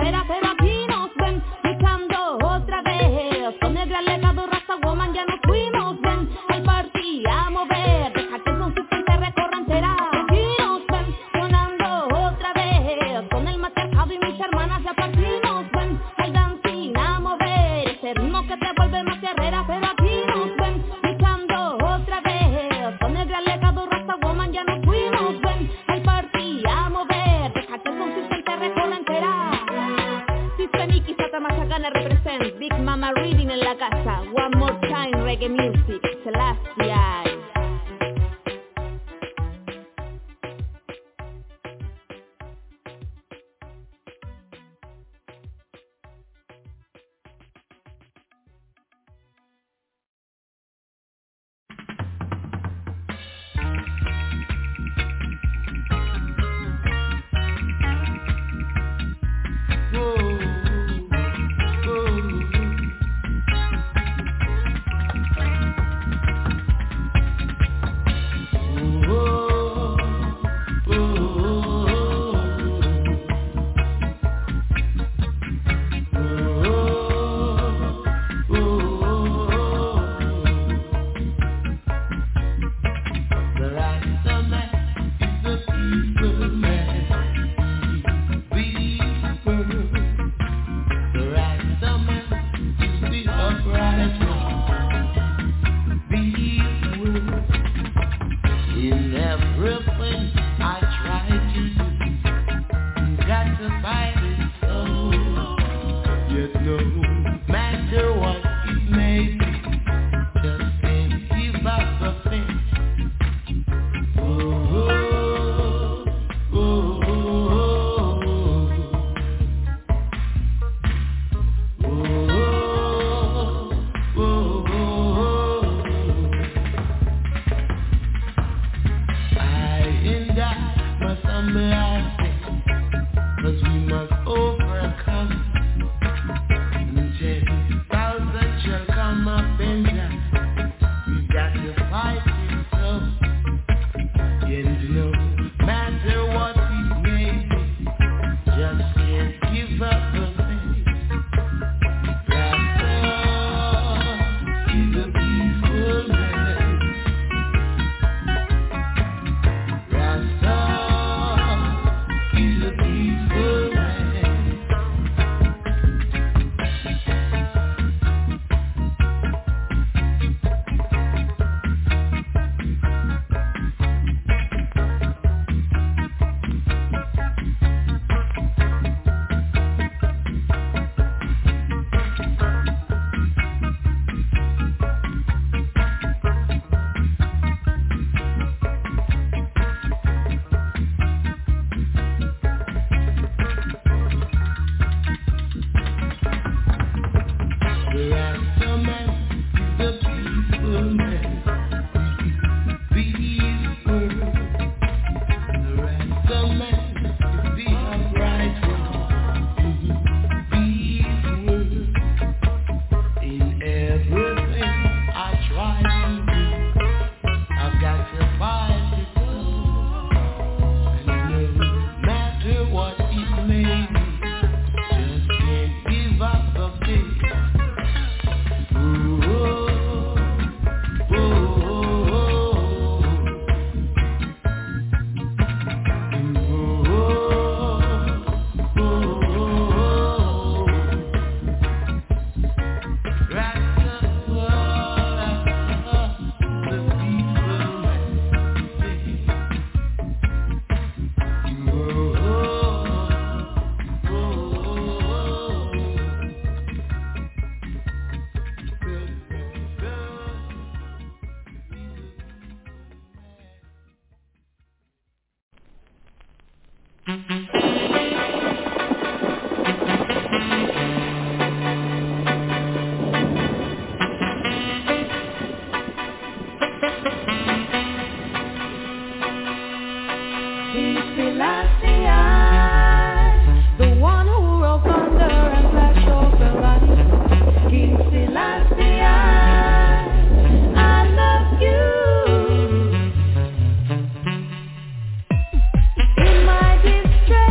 carrera, pero aquí nos ven luchando otra vez. Con el gran legado Rasta Woman ya nos fuimos, ven el party a mover. Deja que el son suficiente recorra entera. Aquí nos ven sonando otra vez. Con el matriarcado y mis hermanas ya partimos, ven el dancing a mover. Ese ritmo que te vuelve más guerrera, pero aquí nos ven luchando otra vez. Con el gran legado Rasta Woman ya nos fuimos, ven el party a mover. Deja que el son suficiente recorra entera. Systemic Sata Machagana represent Big Mama Reading en la casa. One more time reggae music, Celestia. In my distress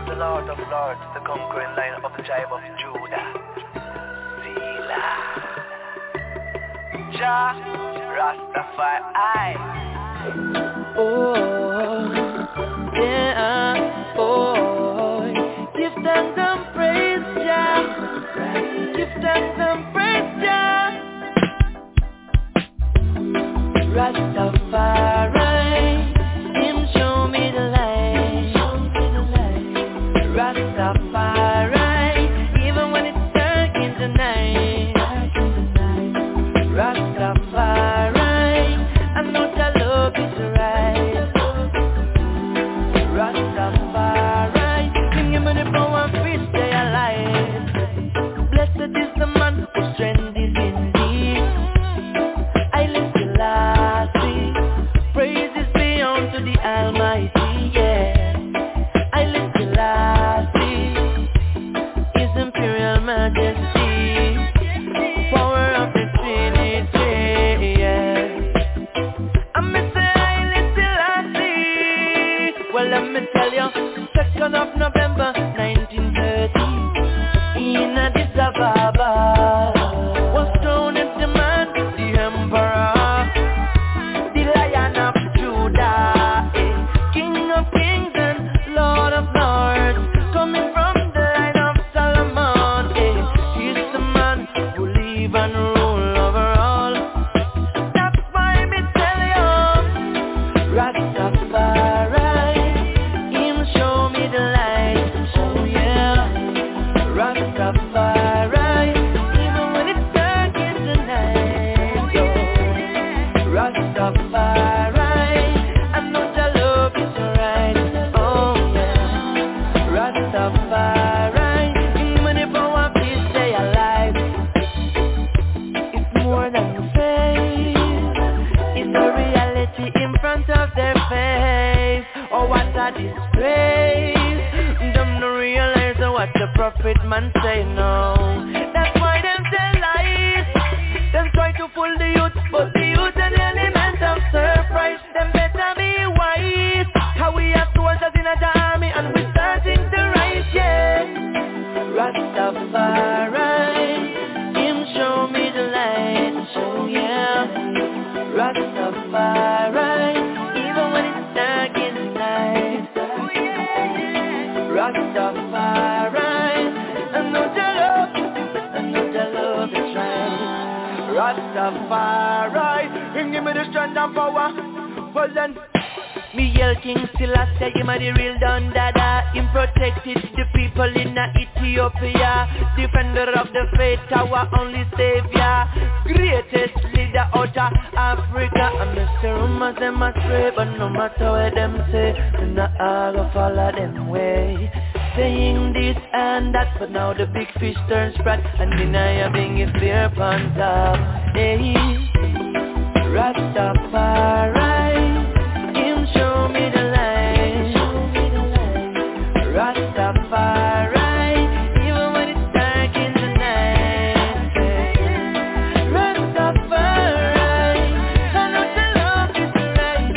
the Lord of Lords, the conquering lion of the tribe of Judah. Selah. Jah Rastafari. Oh, yeah, oh, give thanks and praise Jah. Give thanks and praise Jah. Rastafari, him show me the light. Rastafari, even when it's dark in the night. Rastafari, I know that love is right. Rastafari, give me the power and free stay alive. Blessed is the man whose strength is in thee. I live the last thing. Praises be unto the Almighty, yeah. I live the last thing. His Imperial Majesty, power of the Trinity, yeah. I'm a say I live the last thing. Well, let me tell you, second of November, nineteen thirty, in Addis Ababa, was crowned as the man, the emperor, the Lion of Judah, eh, King of kings and Lord of lords, coming from the line of Solomon, eh, he's the man who live and rule over all. That's why me tell you, Rastafari, him show me the light, oh yeah. Rastafari, even when it's dark in the night, yo. Rastafari, I know that love is right, oh yeah. Rastafari, even when the power please stay alive. It's more than faith, it's a reality in front of their face. Oh, what a disgrace. Them no realize what the prophet man say, no. That's why them tell lies. Them try to fool the youth, but the youth are the element of surprise. Them better be wise. How we are soldiers in a army and we starting to rise, yeah. Rastafari, him show me the light, show yeah. Rastafari, even when it's dark in the night. Rastafari, I know the love, I know the love is right. Rastafari, him give me the strength and power. Well then, me yell King Selassie, him a the real Don Dada. Him protected the people in Ethiopia, defender of the faith, our only savior, greatest leader out of Africa. And Mister Rumors them a stray, but no matter what them say, I'm not gonna follow them way. Saying this and that, but now the big fish turns fat, and then I am being a spear upon top. Hey, Rastafari, him show me the light. Rastafari, even when it's dark in the night. Rastafari, I know the love is right.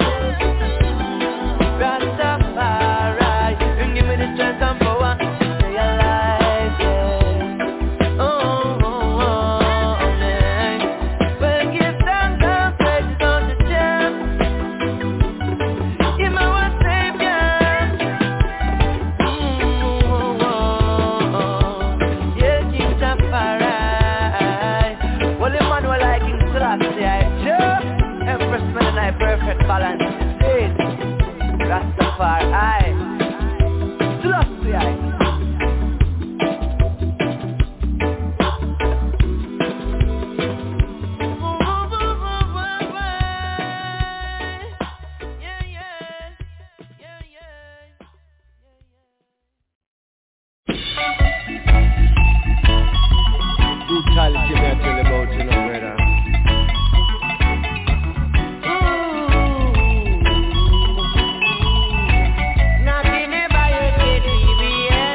Rastafari, you give me the strength and power to stay alive, yeah. Oh, oh, oh, man. Well, give thanks and praise unto Jah. Him our Savior. Mm, oh, oh, oh. Yeah, King Tafari. Well, Emmanuel like King Selassie, Jah. Empress Melanie, perfect balance. Hey, Rastafari. Selassie. Brutality, me I tell you about, you know, brother. Nothing ever you did, B B S.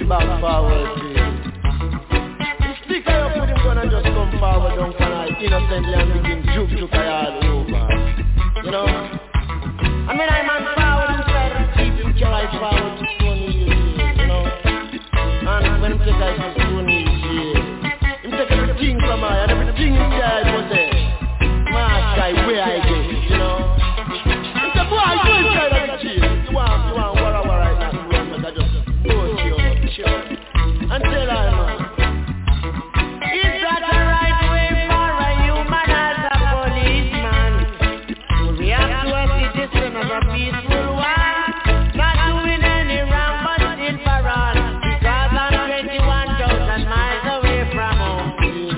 back forward to him. He stick her up with him gonna just come forward down for night innocently and begin juke juke her all over. You know? I mean I'm on forward inside and keep him carry forward to Stony Hill, you know? And when him take her to Stony Hill, him take everything from her and everything inside was there. Mark guy where I get it, you know? He said, boy, go inside of the jail. You want, you want, wara wara right now, you want, I just go to your chill. And tell her, man. Is that the right way for a human as a policeman? To react to a citizen as a peaceful one? Not doing any wrong but still for all. Because I'm twenty-one thousand miles away from home.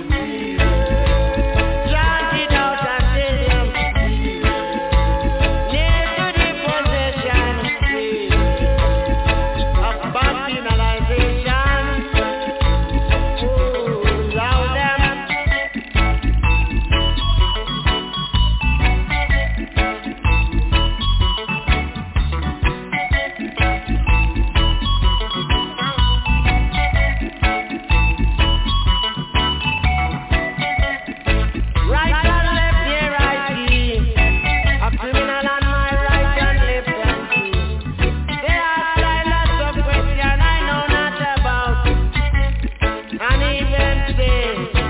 Chant it out and tell him. Near to the possession of marginalization. Oh, loud them. Right and left, here I see a criminal on my right and left hand too. They ask like lots of questions I know not about, and even say,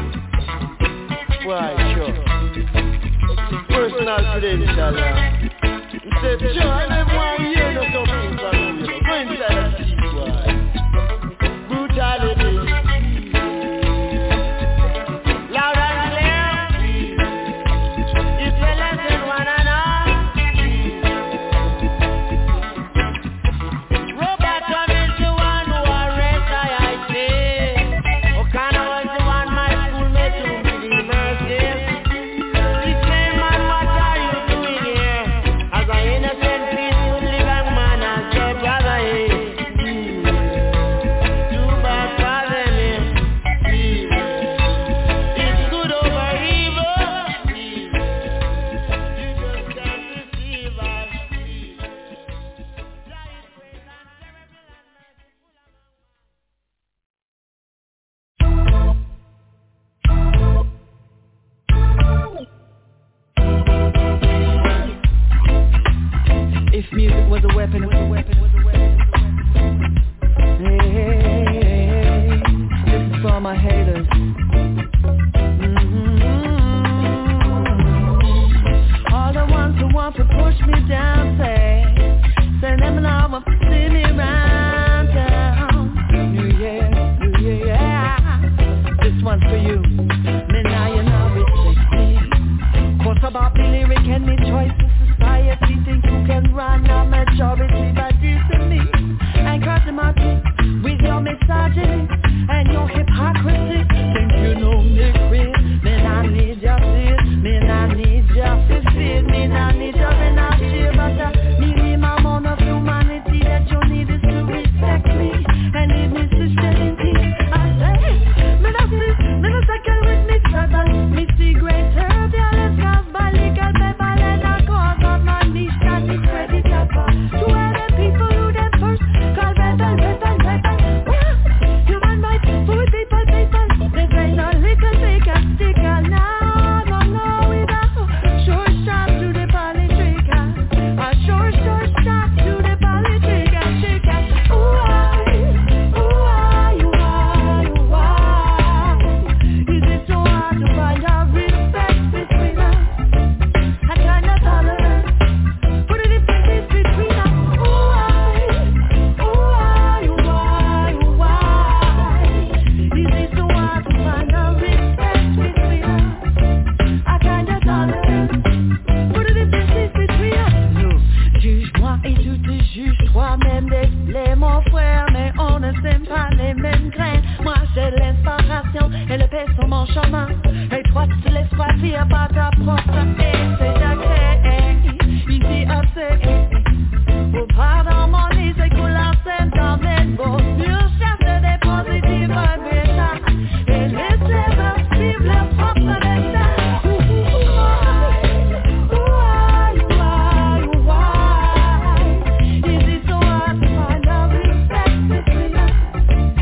Why, sure. Personal credential, he said, sure, I never want to hear no something from you, you know. Go inside and see, boy. Brutality. loud and clear. It's a lesson one and all. Robert Tom is the one who arrests I, I say. O'Connor was the one my schoolmate who did the mercy. He said, man, what are you doing here? As an innocent, peaceful, living man, I said, brother, hey. Too bad for them, eh? It's good over evil. You just can't deceive us. If music was a weapon, was a weapon, was a weapon. Hey, this is for my haters. Mm-hmm. All the ones who want to push me down, say, say them now want to see me round town. New Year, New Year, yeah. This one's for you. Me now you know it's me. Cause about me lyric and me choice. Society think you can run a majority, but this is me. And cut them out with your misogyny and your hypocrisy. Think you know me free? Man, I need justice. Man, I need justice. Man, I need your energy. But uh, me need my amount of humanity that you need is to respect me and leave me Christianity. I say, me not see, me not second with me servant. Me see greater violence caused by legal paper and a cause of my niche and me credit upper. To all them people who them first call rebel, rebel, rebel. Well, human rights for people, people. This ain't no little fake sticker. No, no, no, without short shot to the political. A short, short shot to the political. Chicken. Ooh, I, ooh, I, ooh, I, ooh, I. Is it so hard to find a respect between us? A kind of tolerance. Put it in place between us. Ooh, I, ooh, I, ooh, I, ooh, I. Is it so hard to find a respect between us? A kind of tolerance. Put it in place between us. Nous, juge-moi et tu te juges toi-même. Désolé mon frère, mais on ne s'aime pas les mêmes grains. Moi j'ai l'inspiration et le paix sur mon chemin. Et toi tu te laisses choisir par ta propre et c'est sacré. Ici assez. Au pardon mon lit, c'est cool la scène dans mes mots. Sur cherche des positifs vibrations. Et laissez-moi vivre leur propre destin. Why, why, why? Is it so hard to find a respect between us?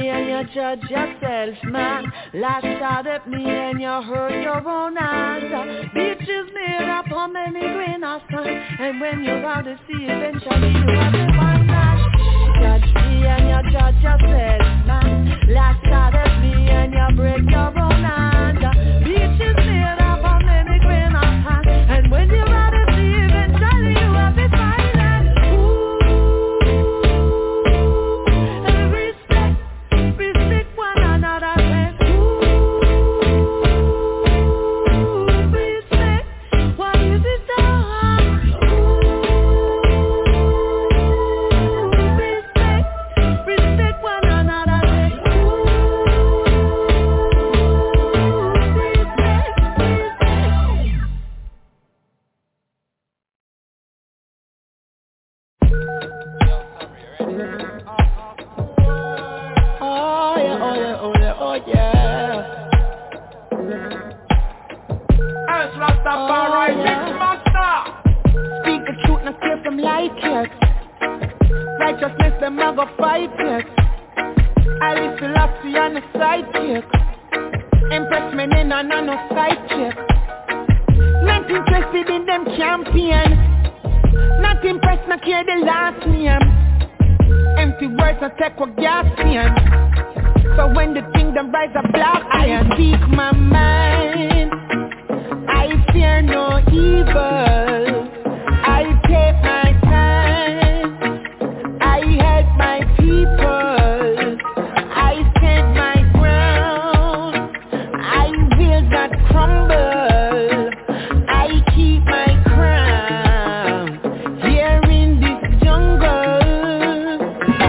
and you judge yourself, man. Lash out at me and you hurt your own eyes. Beaches made up how many grain of sand, and when you're out to sea, eventually you have to find that. Judge me and you judge yourself, man. Lash out at me and you break your own hand. Beaches made up how many grain of sand, and when you're out to sea, eventually you have to find that. Righteousness, them a go fight it. I live philosophy on the side chick. Impress me in a no side chick. Not interested in them champion. Not impressed, not care the last name. Empty words I take what gas in. So when the kingdom rise a black I speak my mind. I fear no evil. I take my time. I help my people. I stand my ground. I will not crumble. I keep my crown here in this jungle.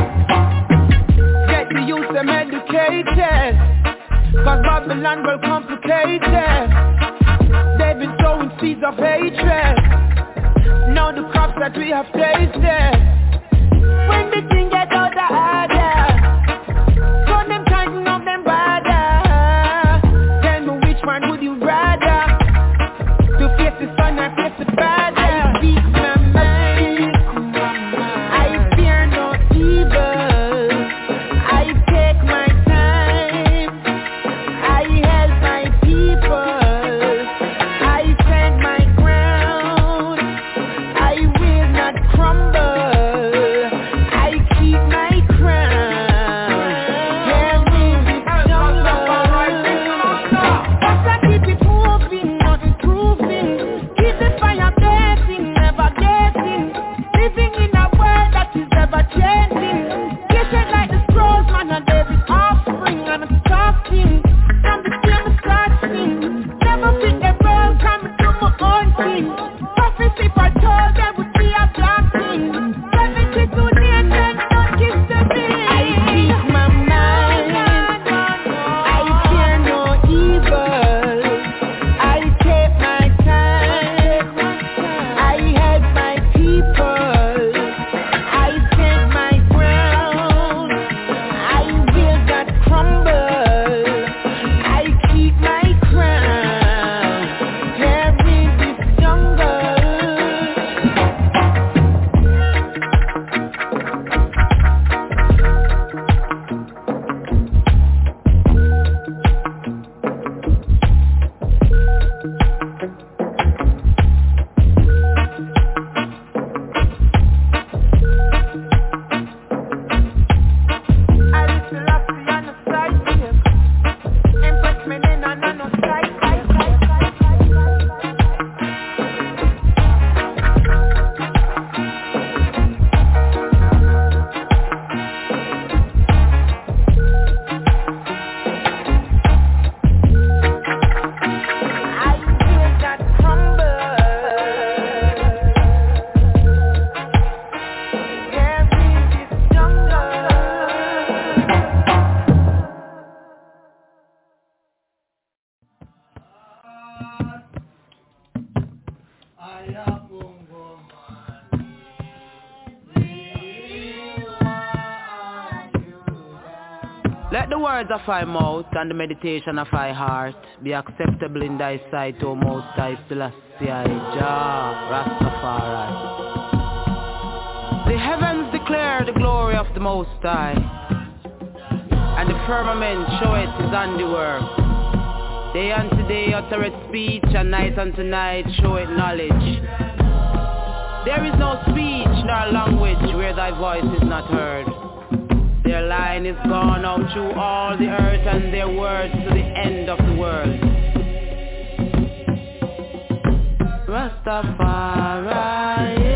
Get the youth them educated, cause Babylon will complicate it. They've been sowing seeds of hatred. Now the crops that we have tasted. When the thing get out of order, so them tighten up them border. Tell me which one would you rather? To face the sun or face the father? I speak my mind. I fear no evil. I take my time. I help my people. I stand my ground. I will not crumble. Let the words of thy mouth and the meditation of thy heart be acceptable in thy sight, O Most High Selassie, Jah Rastafari. The heavens declare the glory of the Most High, and the firmament showeth his handiwork. Day unto day uttereth speech, and night unto night showeth knowledge. There is no speech nor language where thy voice is not heard. Their line is gone out through all the earth, and their words to the end of the world. Rastafari.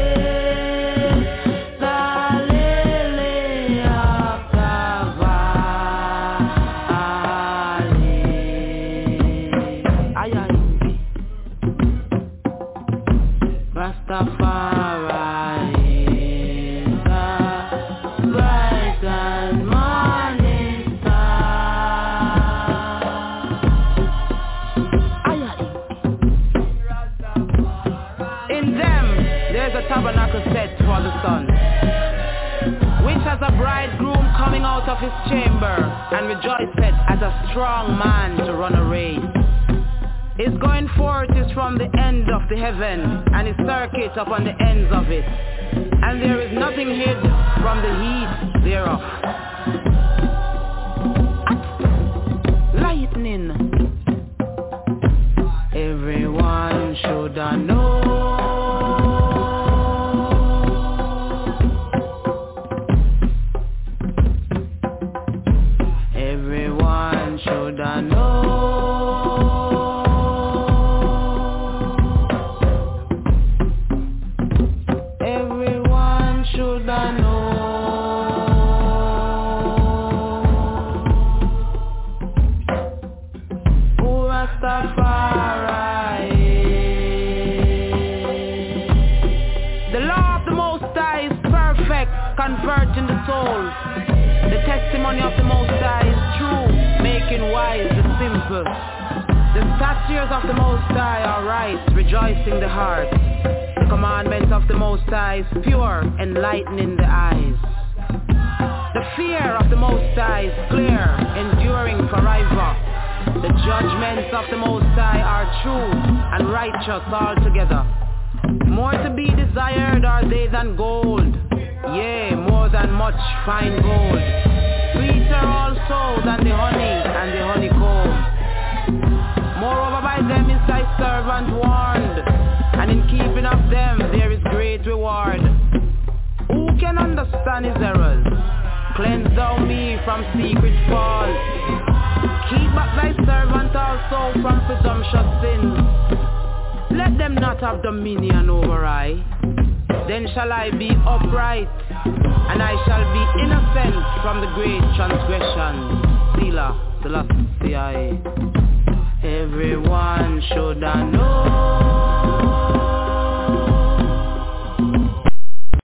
A bridegroom coming out of his chamber, and rejoiceth as a strong man to run a race. His going forth is from the end of the heaven, and his circuit upon the ends of it, and there is nothing hid from the heat thereof. Lightning. Everyone should know. Converting the soul. The testimony of the Most High is true, making wise the simple. The statutes of the Most High are right, rejoicing the heart. The commandments of the Most High is pure, enlightening the eyes. The fear of the Most High is clear, enduring forever. The judgments of the Most High are true and righteous altogether. More to be desired are they than gold, yea, more than much fine gold. Sweeter also than the honey and the honeycomb. Moreover by them is thy servant warned, and in keeping of them there is great reward. Who can understand his errors? Cleanse thou me from secret faults. Keep back thy servant also from presumptuous sins. Let them not have dominion over I. Then shall I be upright, and I shall be innocent from the great transgression. Selah, Selassie. Everyone should know.